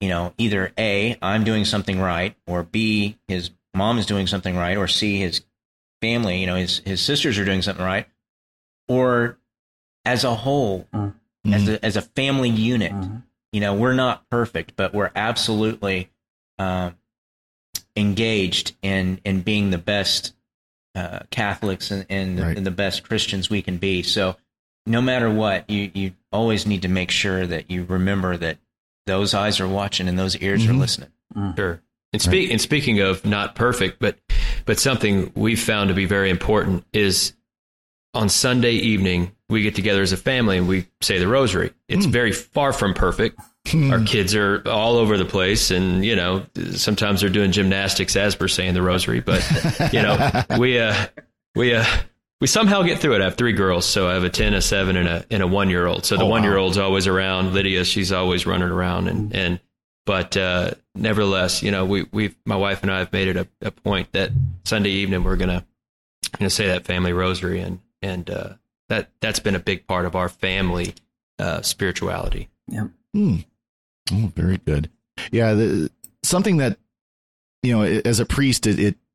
you know, either A, I'm doing something right, or B, his mom is doing something right, or C, his family, you know, his, his sisters are doing something right, or as a whole, mm-hmm. as a, as a family unit, mm-hmm. you know, we're not perfect, but we're absolutely um, engaged in, in being the best uh, Catholics and, and, right. and the best Christians we can be. So no matter what, you, you always need to make sure that you remember that those eyes are watching and those ears mm-hmm. are listening. Mm-hmm. Sure. And, spe- right. and speaking of not perfect, but but something we've found to be very important is on Sunday evening, we get together as a family and we say the rosary. It's mm. very far from perfect. Mm. Our kids are all over the place. And, you know, sometimes they're doing gymnastics as we're saying the rosary. But, you know, we uh, we uh, we somehow get through it. I have three girls. So I have a ten, a seven, and a and a one year old. So the oh, one year old's wow. always around. Lydia, she's always running around. And, and but uh, nevertheless, you know, we we my wife and I have made it a, a point that Sunday evening we're gonna gonna say that family rosary, and and uh, that that's been a big part of our family uh, spirituality. Yeah. Mm. Oh, very good. Yeah, the, something that, you know, as a priest, it it,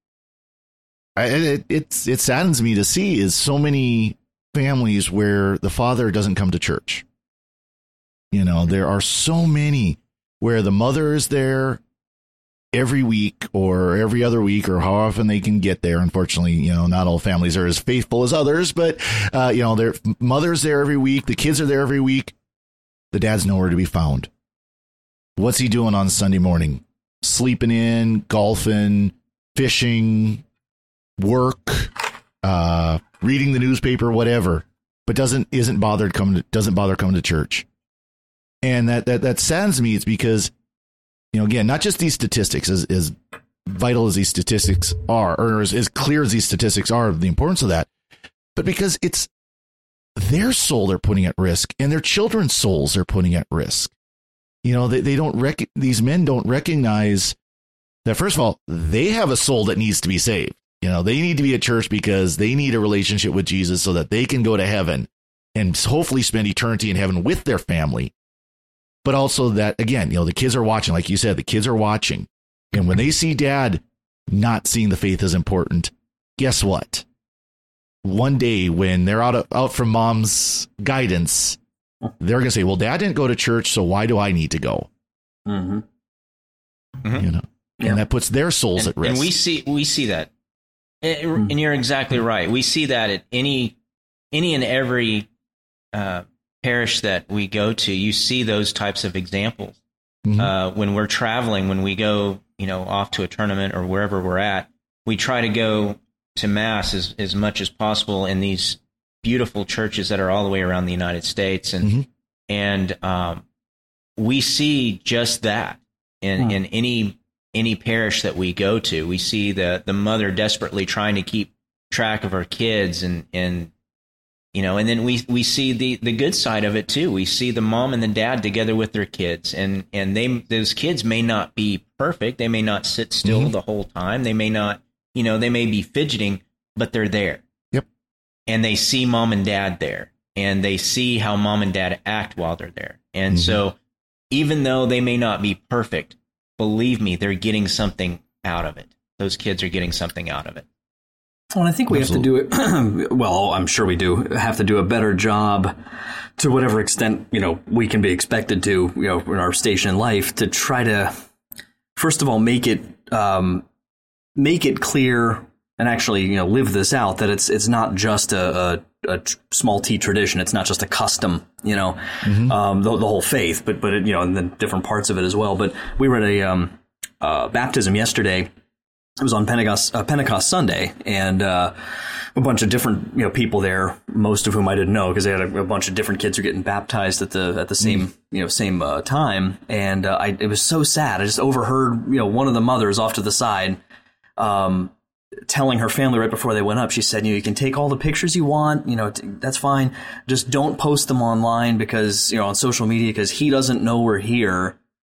it it it saddens me to see is so many families where the father doesn't come to church. You know, there are so many where the mother is there every week or every other week or how often they can get there. Unfortunately, you know, not all families are as faithful as others, but, uh, you know, their mother's there every week. The kids are there every week. The dad's nowhere to be found. What's he doing on Sunday morning? Sleeping in, golfing, fishing, work, uh, reading the newspaper, whatever, but doesn't, isn't bothered coming to, doesn't bother coming to church. And that, that, that saddens me. It's because, you know, again, not just these statistics, as, as vital as these statistics are, or as, as clear as these statistics are, the importance of that, but because it's their soul they're putting at risk and their children's souls they're putting at risk. You know, they, they don't rec- these men don't recognize that, first of all, they have a soul that needs to be saved. You know, they need to be at church because they need a relationship with Jesus so that they can go to heaven and hopefully spend eternity in heaven with their family. But also that, again, you know, the kids are watching, like you said, the kids are watching. And when they see dad not seeing the faith as important, guess what? One day when they're out of, out from mom's guidance, they're going to say, well, dad didn't go to church, so why do I need to go? Mm-hmm. Mm-hmm. You know, yeah. And that puts their souls and, at risk. And we see we see that. And, and you're exactly right. We see that at any any and every uh parish that we go to. You see those types of examples. Mm-hmm. Uh, when we're traveling, when we go, you know, off to a tournament or wherever we're at, we try to go to mass as, as much as possible in these beautiful churches that are all the way around the United States. And, mm-hmm. and, um, we see just that in, mm. in any, any parish that we go to. We see the, the mother desperately trying to keep track of her kids and, and, you know, and then we, we see the, the good side of it too. We see the mom and the dad together with their kids, and, and they, those kids may not be perfect. They may not sit still mm-hmm. the whole time. They may not, you know, they may be fidgeting, but they're there. Yep. And they see mom and dad there, and they see how mom and dad act while they're there. And mm-hmm. so even though they may not be perfect, believe me, they're getting something out of it. Those kids are getting something out of it. Well, I think we Absolutely. have to do it. Well, I'm sure we do have to do a better job to whatever extent, you know, we can be expected to, you know, in our station in life, to try to, first of all, make it, um, make it clear and actually, you know, live this out, that it's, it's not just a, a, a small T tradition. It's not just a custom, you know, mm-hmm. um, the, the whole faith, but, but, it, you know, and then different parts of it as well. But we were at a, um, uh, baptism yesterday. It was on Pentecost, uh, Pentecost Sunday, and uh, a bunch of different, you know, people there, most of whom I didn't know because they had a, a bunch of different kids who were getting baptized at the at the same, mm. you know, same uh, time. And uh, I, it was so sad. I just overheard, you know, one of the mothers off to the side, um, telling her family right before they went up. She said, you know, you can take all the pictures you want, you know, t- that's fine. Just don't post them online because, you know, on social media, because he doesn't know we're here.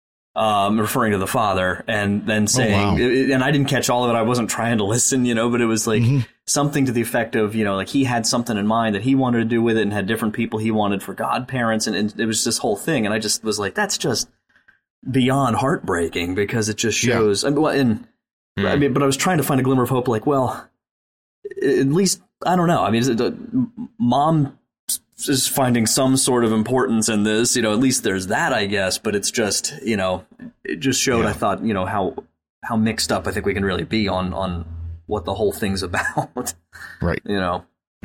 Um, referring to the father, and then saying, oh, wow. and I didn't catch all of it. I wasn't trying to listen, you know, but it was like mm-hmm. something to the effect of, you know, like he had something in mind that he wanted to do with it and had different people he wanted for godparents. And, and it was this whole thing. And I just was like, that's just, beyond heartbreaking because it just shows. Yeah. I mean, well, and mm. I mean, but I was trying to find a glimmer of hope. Like, well, at least I don't know. I mean, is it, uh, mom is finding some sort of importance in this. You know, at least there's that, I guess. But it's just, you know, it just showed. Yeah. I thought, you know, how how mixed up I think we can really be on on what the whole thing's about. Right. You know.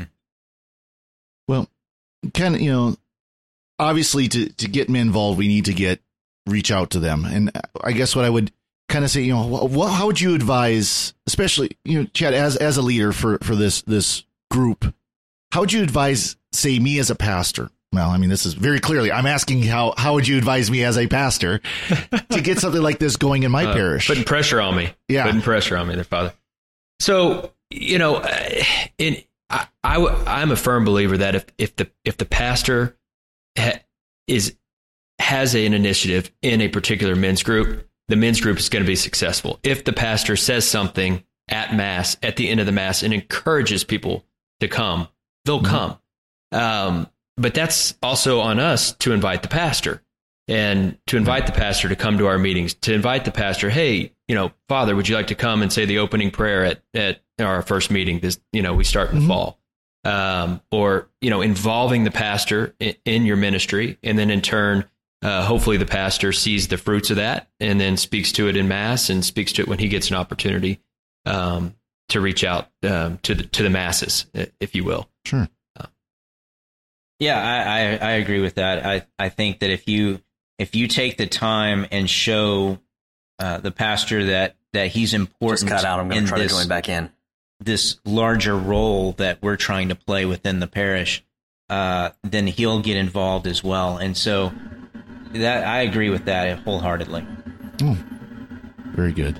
Well, kind of, you know, obviously to to get men involved, we need to get reach out to them. And I guess what I would kind of say, you know, what, how would you advise, especially, you know, Chad, as as a leader for, for this this group, how would you advise, say, me as a pastor? Well, I mean, this is very clearly, I'm asking how how would you advise me as a pastor to get something like this going in my uh, parish? Putting pressure on me. Yeah. Putting pressure on me, their father. So, you know, in I, I I'm a firm believer that if if the if the pastor ha, is has an initiative in a particular men's group, the men's group is going to be successful. If the pastor says something at Mass, at the end of the Mass, and encourages people to come, they'll mm-hmm. come. Um, but that's also on us to invite the pastor and to invite the pastor to come to our meetings, to invite the pastor, hey, you know, Father, would you like to come and say the opening prayer at, at our first meeting? This, you know, we start in the mm-hmm. fall. Um, or, you know, involving the pastor in, in your ministry, and then in turn, Uh, hopefully the pastor sees the fruits of that and then speaks to it in Mass and speaks to it when he gets an opportunity um, to reach out um, to the, to the masses, if you will. Sure. Uh, yeah, I, I, I agree with that. I, I think that if you if you take the time and show uh, the pastor that, that he's important, just cut out. I'm going to try this, to join back in. This larger role that we're trying to play within the parish, uh, then he'll get involved as well. And so. That I agree with that wholeheartedly. Oh, very good.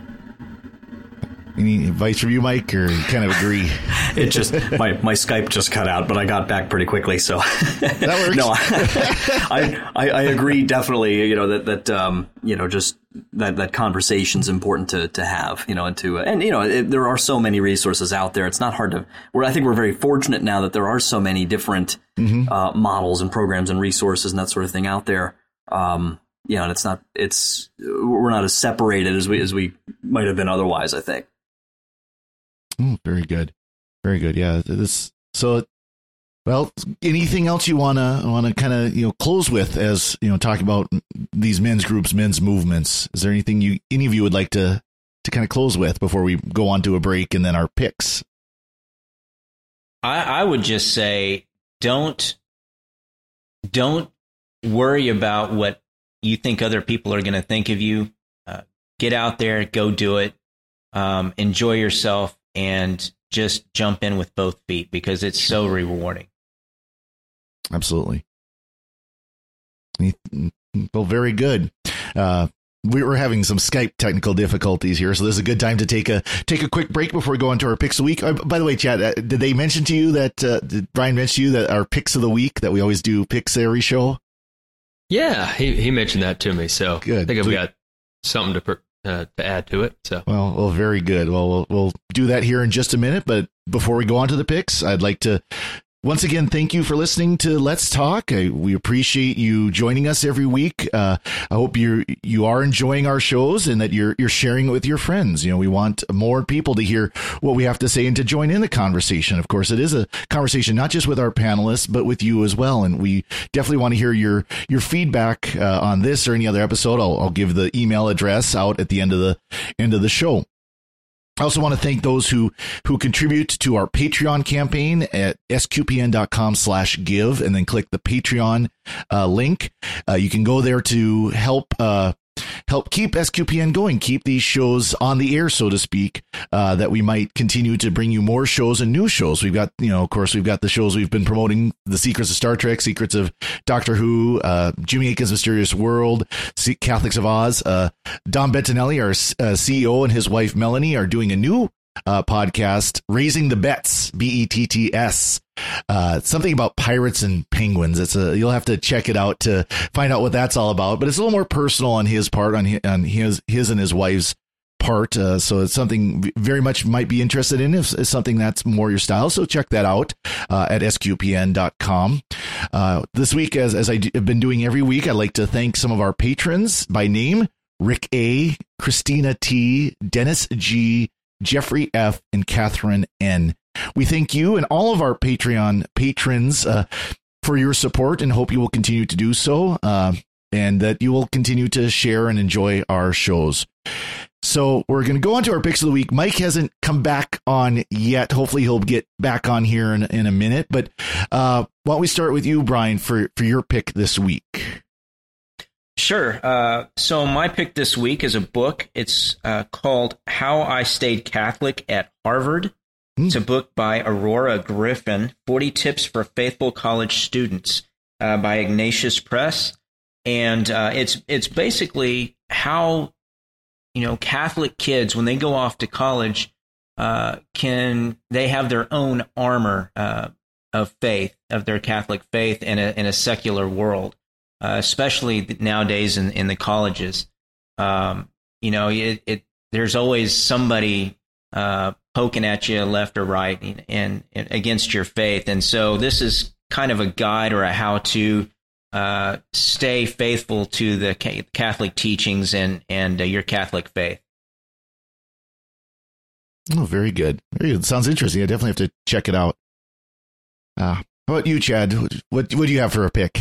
Any advice from you, Mike, or you kind of agree? It just my, my Skype just cut out, but I got back pretty quickly. So that works. No, I, I I agree definitely. You know that that um you know just that that conversation's important to to have. You know and to and you know it, there are so many resources out there. It's not hard to. We're I think we're very fortunate now that there are so many different mm-hmm. uh, models and programs and resources and that sort of thing out there. Um, you know, and it's not, it's, we're not as separated as we, as we might have been otherwise, I think. Mm, very good. Very good. Yeah. This, so, well, anything else you want to, want to kind of, you know, close with as, you know, talking about these men's groups, men's movements? Is there anything you, any of you would like to, to kind of close with before we go on to a break and then our picks? I, I would just say, don't, don't, worry about what you think other people are going to think of you. Uh, get out there, go do it, um, enjoy yourself, and just jump in with both feet because it's so rewarding. Absolutely. Well, very good. Uh, we were having some Skype technical difficulties here, so this is a good time to take a take a quick break before we go into our picks of the week. Uh, by the way, Chad, uh, did they mention to you that uh, did Brian mention to you that our picks of the week, that we always do picks every show? Yeah, he, he mentioned that to me, so good. I think I've got something to per, uh, to add to it. So well, well, very good. Well, well, we'll do that here in just a minute. But before we go on to the picks, I'd like to once again thank you for listening to Let's Talk. I, we appreciate you joining us every week. Uh, I hope you you are enjoying our shows and that you're you're sharing it with your friends. You know, we want more people to hear what we have to say and to join in the conversation. Of course, it is a conversation not just with our panelists, but with you as well. And we definitely want to hear your your feedback uh, on this or any other episode. I'll, I'll give the email address out at the end of the end of the show. I also want to thank those who, who contribute to our Patreon campaign at sqpn.com slash give and then click the Patreon uh, link. Uh, you can go there to help uh, help keep S Q P N going, keep these shows on the air, so to speak, uh, that we might continue to bring you more shows and new shows. We've got, you know, of course, we've got the shows we've been promoting, The Secrets of Star Trek, Secrets of Doctor Who, uh, Jimmy Akin's Mysterious World, Catholics of Oz. Uh, Dom Bettinelli, our uh, C E O, and his wife, Melanie, are doing a new uh, podcast, Raising the Betts, B E T T S. Uh, something about pirates and penguins. It's a, you'll have to check it out to find out what that's all about, but it's a little more personal on his part, on his, on his, his and his wife's part. Uh, so it's something very much might be interested in if it's something that's more your style. So check that out uh, at S Q P N dot com. Uh, this week, as, as I d- have been doing every week, I'd like to thank some of our patrons by name: Rick A., Christina T., Dennis G., Jeffrey F., and Catherine N. We thank you and all of our Patreon patrons uh, for your support, and hope you will continue to do so, uh, and that you will continue to share and enjoy our shows. So we're going to go on to our picks of the week. Mike hasn't come back on yet. Hopefully he'll get back on here in, in a minute. But uh, why don't we start with you, Brian, for, for your pick this week? Sure. Uh, so my pick this week is a book. It's uh, called How I Stayed Catholic at Harvard. Mm. It's a book by Aurora Griffin, forty Tips for Faithful College Students, uh, by Ignatius Press. And uh, it's it's basically how, you know, Catholic kids, when they go off to college, uh, can they have their own armor uh, of faith, of their Catholic faith in a, in a secular world, uh, especially nowadays in, in the colleges. Um, you know, it, it there's always somebody uh, poking at you left or right and, and, and against your faith. And so this is kind of a guide or a how-to Uh, stay faithful to the Catholic teachings and and uh, your Catholic faith. Oh, very good. Very good. Sounds interesting. I definitely have to check it out. Uh, how about you, Chad? What what do you have for a pick?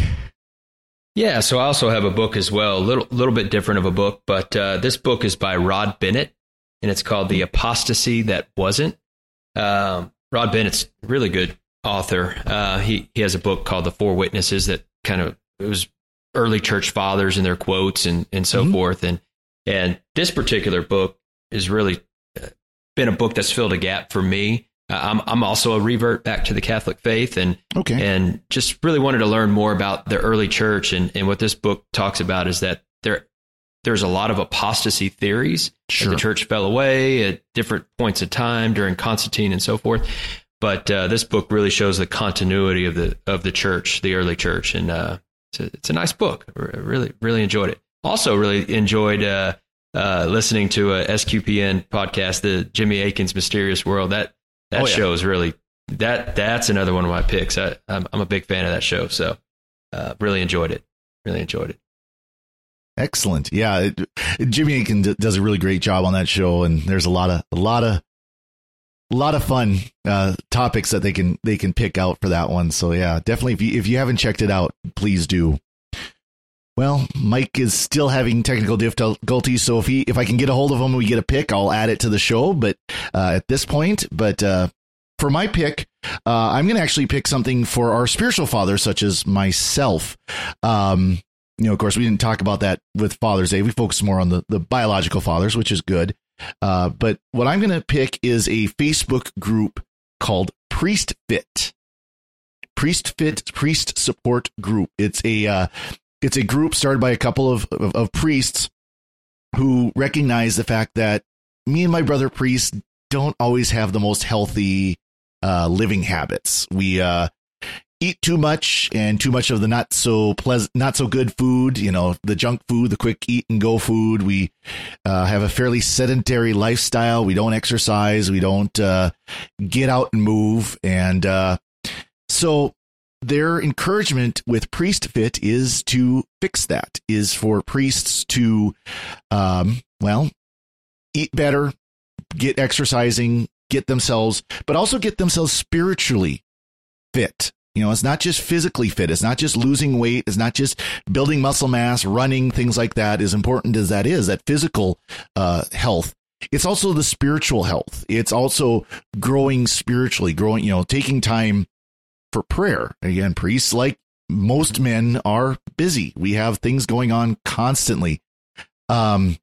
Yeah, so I also have a book as well, a little little bit different of a book, but uh, this book is by Rod Bennett, and it's called The Apostasy That Wasn't. Um, Rod Bennett's a really good author. Uh, he he has a book called The Four Witnesses that kind of, it was early church fathers and their quotes and, and so mm-hmm. forth. And, and this particular book has really been a book that's filled a gap for me. Uh, I'm, I'm also a revert back to the Catholic faith, and, okay. and just really wanted to learn more about the early church. And, and what this book talks about is that there, there's a lot of apostasy theories. Sure. The church fell away at different points of time during Constantine and so forth. But uh, this book really shows the continuity of the of the church, the early church, and uh, it's, a, it's a nice book. I really, really enjoyed it. Also, really enjoyed uh, uh, listening to a S Q P N podcast, the Jimmy Akin's Mysterious World. That that oh, yeah. show is really that that's another one of my picks. I, I'm I'm a big fan of that show, so uh, really enjoyed it. Really enjoyed it. Excellent. Yeah, it, Jimmy Akin d- does a really great job on that show, and there's a lot of a lot of. A lot of fun uh, topics that they can they can pick out for that one. So yeah, definitely if you if you haven't checked it out, please do. Well, Mike is still having technical difficulties, so if he if I can get a hold of him and we get a pick, I'll add it to the show. But uh, at this point, but uh, for my pick, uh, I'm going to actually pick something for our spiritual fathers, such as myself. Um, you know, of course, we didn't talk about that with Father's Day. We focus more on the the biological fathers, which is good. Uh, but what I'm going to pick is a Facebook group called Priest Fit. Priest Fit Priest Support Group. It's a uh, it's a group started by a couple of, of, of priests who recognize the fact that me and my brother priests don't always have the most healthy uh, living habits. We uh, eat too much and too much of the not so pleasant, not so good food, you know, the junk food, the quick eat and go food. We uh, have a fairly sedentary lifestyle. We don't exercise. We don't uh, get out and move. And uh, so their encouragement with Priest Fit is to fix that, is for priests to, um, well, eat better, get exercising, get themselves, but also get themselves spiritually fit. You know, it's not just physically fit. It's not just losing weight. It's not just building muscle mass, running, things like that. As important as that is, that physical uh, health, it's also the spiritual health. It's also growing spiritually, growing, you know, taking time for prayer. Again, priests, like most men, are busy. We have things going on constantly. Um,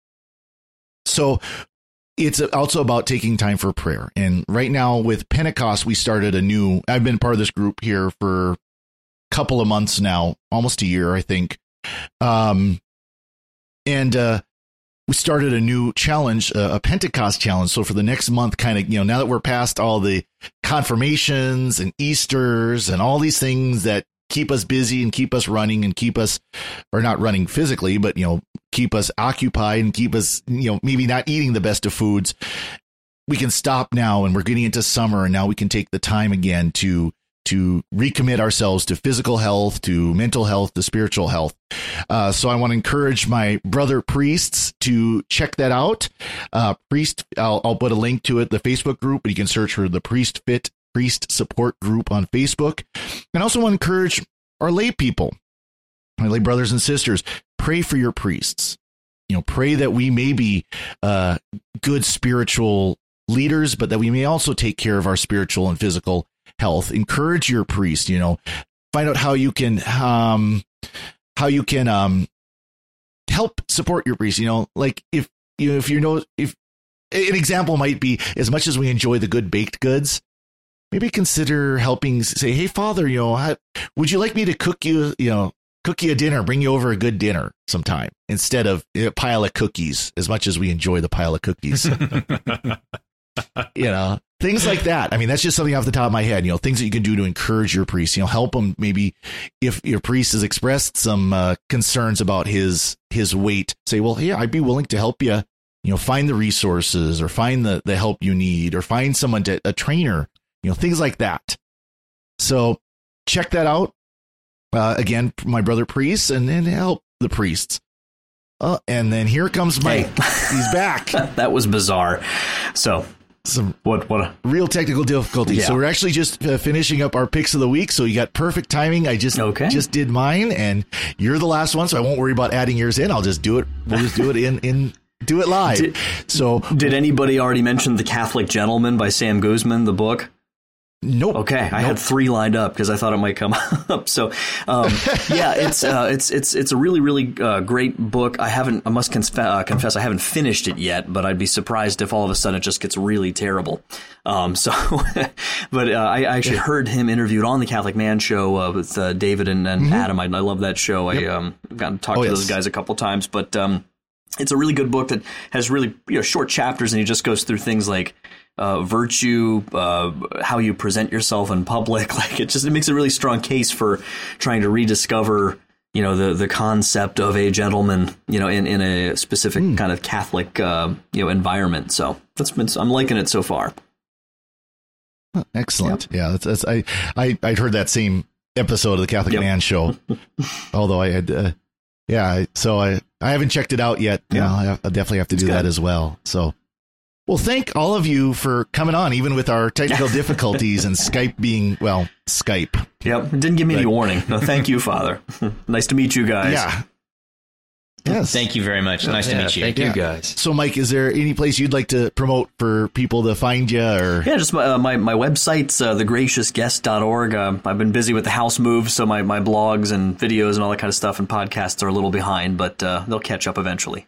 so it's also about taking time for prayer. And right now with Pentecost, we started a new, I've been part of this group here for a couple of months now, almost a year, I think. Um, and uh, we started a new challenge, uh, a Pentecost challenge. So for the next month, kind of, you know, now that we're past all the confirmations and Easters and all these things that keep us busy and keep us running and keep us, or not running physically, but, you know, keep us occupied and keep us, you know, maybe not eating the best of foods. We can stop now, and we're getting into summer, and now we can take the time again to to recommit ourselves to physical health, to mental health, to spiritual health. Uh, so I want to encourage my brother priests to check that out. Uh, priest, I'll, I'll put a link to it, the Facebook group, but you can search for the Priest Fit Priest Support Group on Facebook. And also want to encourage our lay people, my lay brothers and sisters, pray for your priests. You know, pray that we may be uh, good spiritual leaders, but that we may also take care of our spiritual and physical health. Encourage your priest, you know, find out how you can, um, how you can, um, help support your priest. You know, like if you, if you know, if an example might be, as much as we enjoy the good baked goods, maybe consider helping say, hey, Father, you know, how, would you like me to cook you, you know, cook you a dinner, bring you over a good dinner sometime instead of a pile of cookies, as much as we enjoy the pile of cookies. You know, things like that. I mean, that's just something off the top of my head, you know, things that you can do to encourage your priest, you know, help them. Maybe if your priest has expressed some uh, concerns about his his weight, say, well, yeah, I'd be willing to help you, you know, find the resources or find the, the help you need or find someone to a trainer, you know, things like that. So check that out. Uh, again, my brother priests and, and help the priests. Uh, and then here comes Mike. Hey. He's back. That was bizarre. So some what what a, real technical difficulties. Yeah. So we're actually just uh, finishing up our picks of the week. So you got perfect timing. I just okay. just did mine, and you're the last one, so I won't worry about adding yours in. I'll just do it. We'll just do it in in do it live. Did, so did anybody already mention The Catholic Gentleman by Sam Guzman, the book? Nope. Okay, I nope. had three lined up because I thought it might come up. So, um, yeah, it's uh, it's it's it's a really really uh, great book. I haven't, I must conf- uh, confess, I haven't finished it yet, but I'd be surprised if all of a sudden it just gets really terrible. Um, so, but uh, I, I actually heard him interviewed on the Catholic Man Show uh, with uh, David and, and mm-hmm. Adam. I, I love that show. Yep. I um, got to talk oh, to yes. those guys a couple times, but um, it's a really good book that has really you know short chapters, and he just goes through things like. Uh, virtue, uh, how you present yourself in public, like it just it makes a really strong case for trying to rediscover, you know, the the concept of a gentleman, you know, in, in a specific mm. kind of Catholic, uh, you know, environment. So that's been I'm liking it so far. Oh, excellent. Yep. Yeah, that's, that's I I I'd heard that same episode of the Catholic yep. Man Show, although I had, uh, yeah, so I I haven't checked it out yet. You yeah. know, I, I definitely have to it's do good. that as well. So. Well, thank all of you for coming on, even with our technical difficulties and Skype being, well, Skype. Yep. It didn't give me but, any warning. No, thank you, Father. Nice to meet you guys. Yeah. Yes. Thank you very much. Nice yeah, to meet you. Thank yeah. you, guys. So, Mike, is there any place you'd like to promote for people to find you? Or Yeah, just my uh, my, my website's uh, the gracious guest dot org. Uh, I've been busy with the house move, so my, my blogs and videos and all that kind of stuff and podcasts are a little behind, but uh, they'll catch up eventually.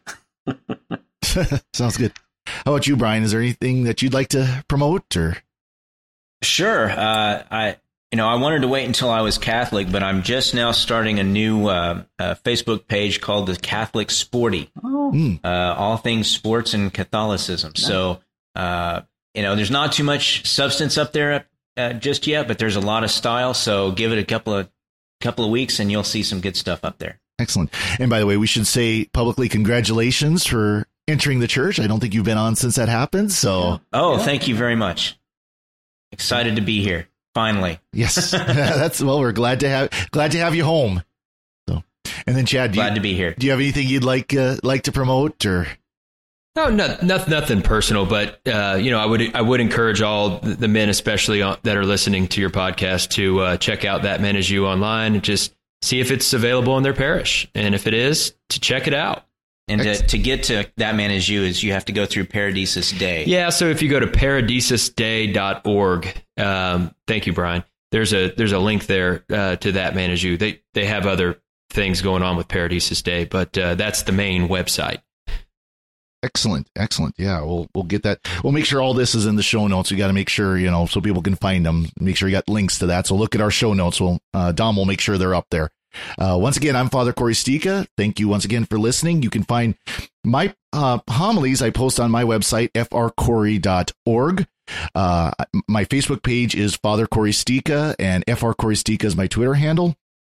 Sounds good. How about you, Brian? Is there anything that you'd like to promote? Or Sure. Uh, I, you know, I wanted to wait until I was Catholic, but I'm just now starting a new uh, uh, Facebook page called the Catholic Sporty. Oh. Uh, all things sports and Catholicism. Nice. So, uh, you know, there's not too much substance up there uh, just yet, but there's a lot of style. So give it a couple of couple of weeks, and you'll see some good stuff up there. Excellent. And by the way, we should say publicly congratulations for entering the church. I don't think you've been on since that happened. So, oh, yeah. Thank you very much. Excited to be here. Finally. Yes, that's well. We're glad to have glad to have you home. So, and then Chad, do glad you, to be here. Do you have anything you'd like uh, like to promote or? No, no, no, nothing personal, but uh, you know, I would I would encourage all the men, especially that are listening to your podcast, to uh, check out That Man Is You online and just see if it's available in their parish, and if it is, to check it out. And to, to get to That Man Is You is you have to go through Paradisus Day. Yeah, so if you go to paradisus day dot org, um, thank you, Brian. There's a there's a link there uh, to That Man Is You. They they have other things going on with Paradisus Day, but uh, that's the main website. Excellent, excellent. Yeah, we'll we'll get that. We'll make sure all this is in the show notes. We got to make sure, you know, so people can find them. Make sure you got links to that. So look at our show notes. We'll uh, Dom will make sure they're up there. Uh, once again, I'm Father Corey Stika. Thank you once again for listening. You can find my uh, homilies I post on my website, f r corey dot org. Uh, my Facebook page is Father Corey Stika, and F R Corey Stika is my Twitter handle.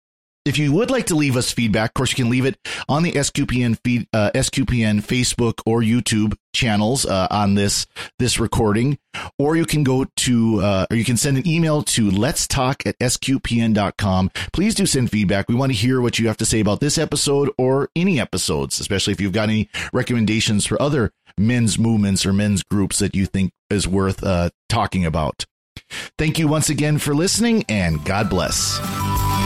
If you would like to leave us feedback, of course, you can leave it on the S Q P N feed, uh, S Q P N Facebook or YouTube channels uh, on this this recording, or you can go to uh, or you can send an email to let's talk at S Q P N dot com. Please do send feedback. We want to hear what you have to say about this episode or any episodes, especially if you've got any recommendations for other men's movements or men's groups that you think is worth uh, talking about. Thank you once again for listening, and God bless.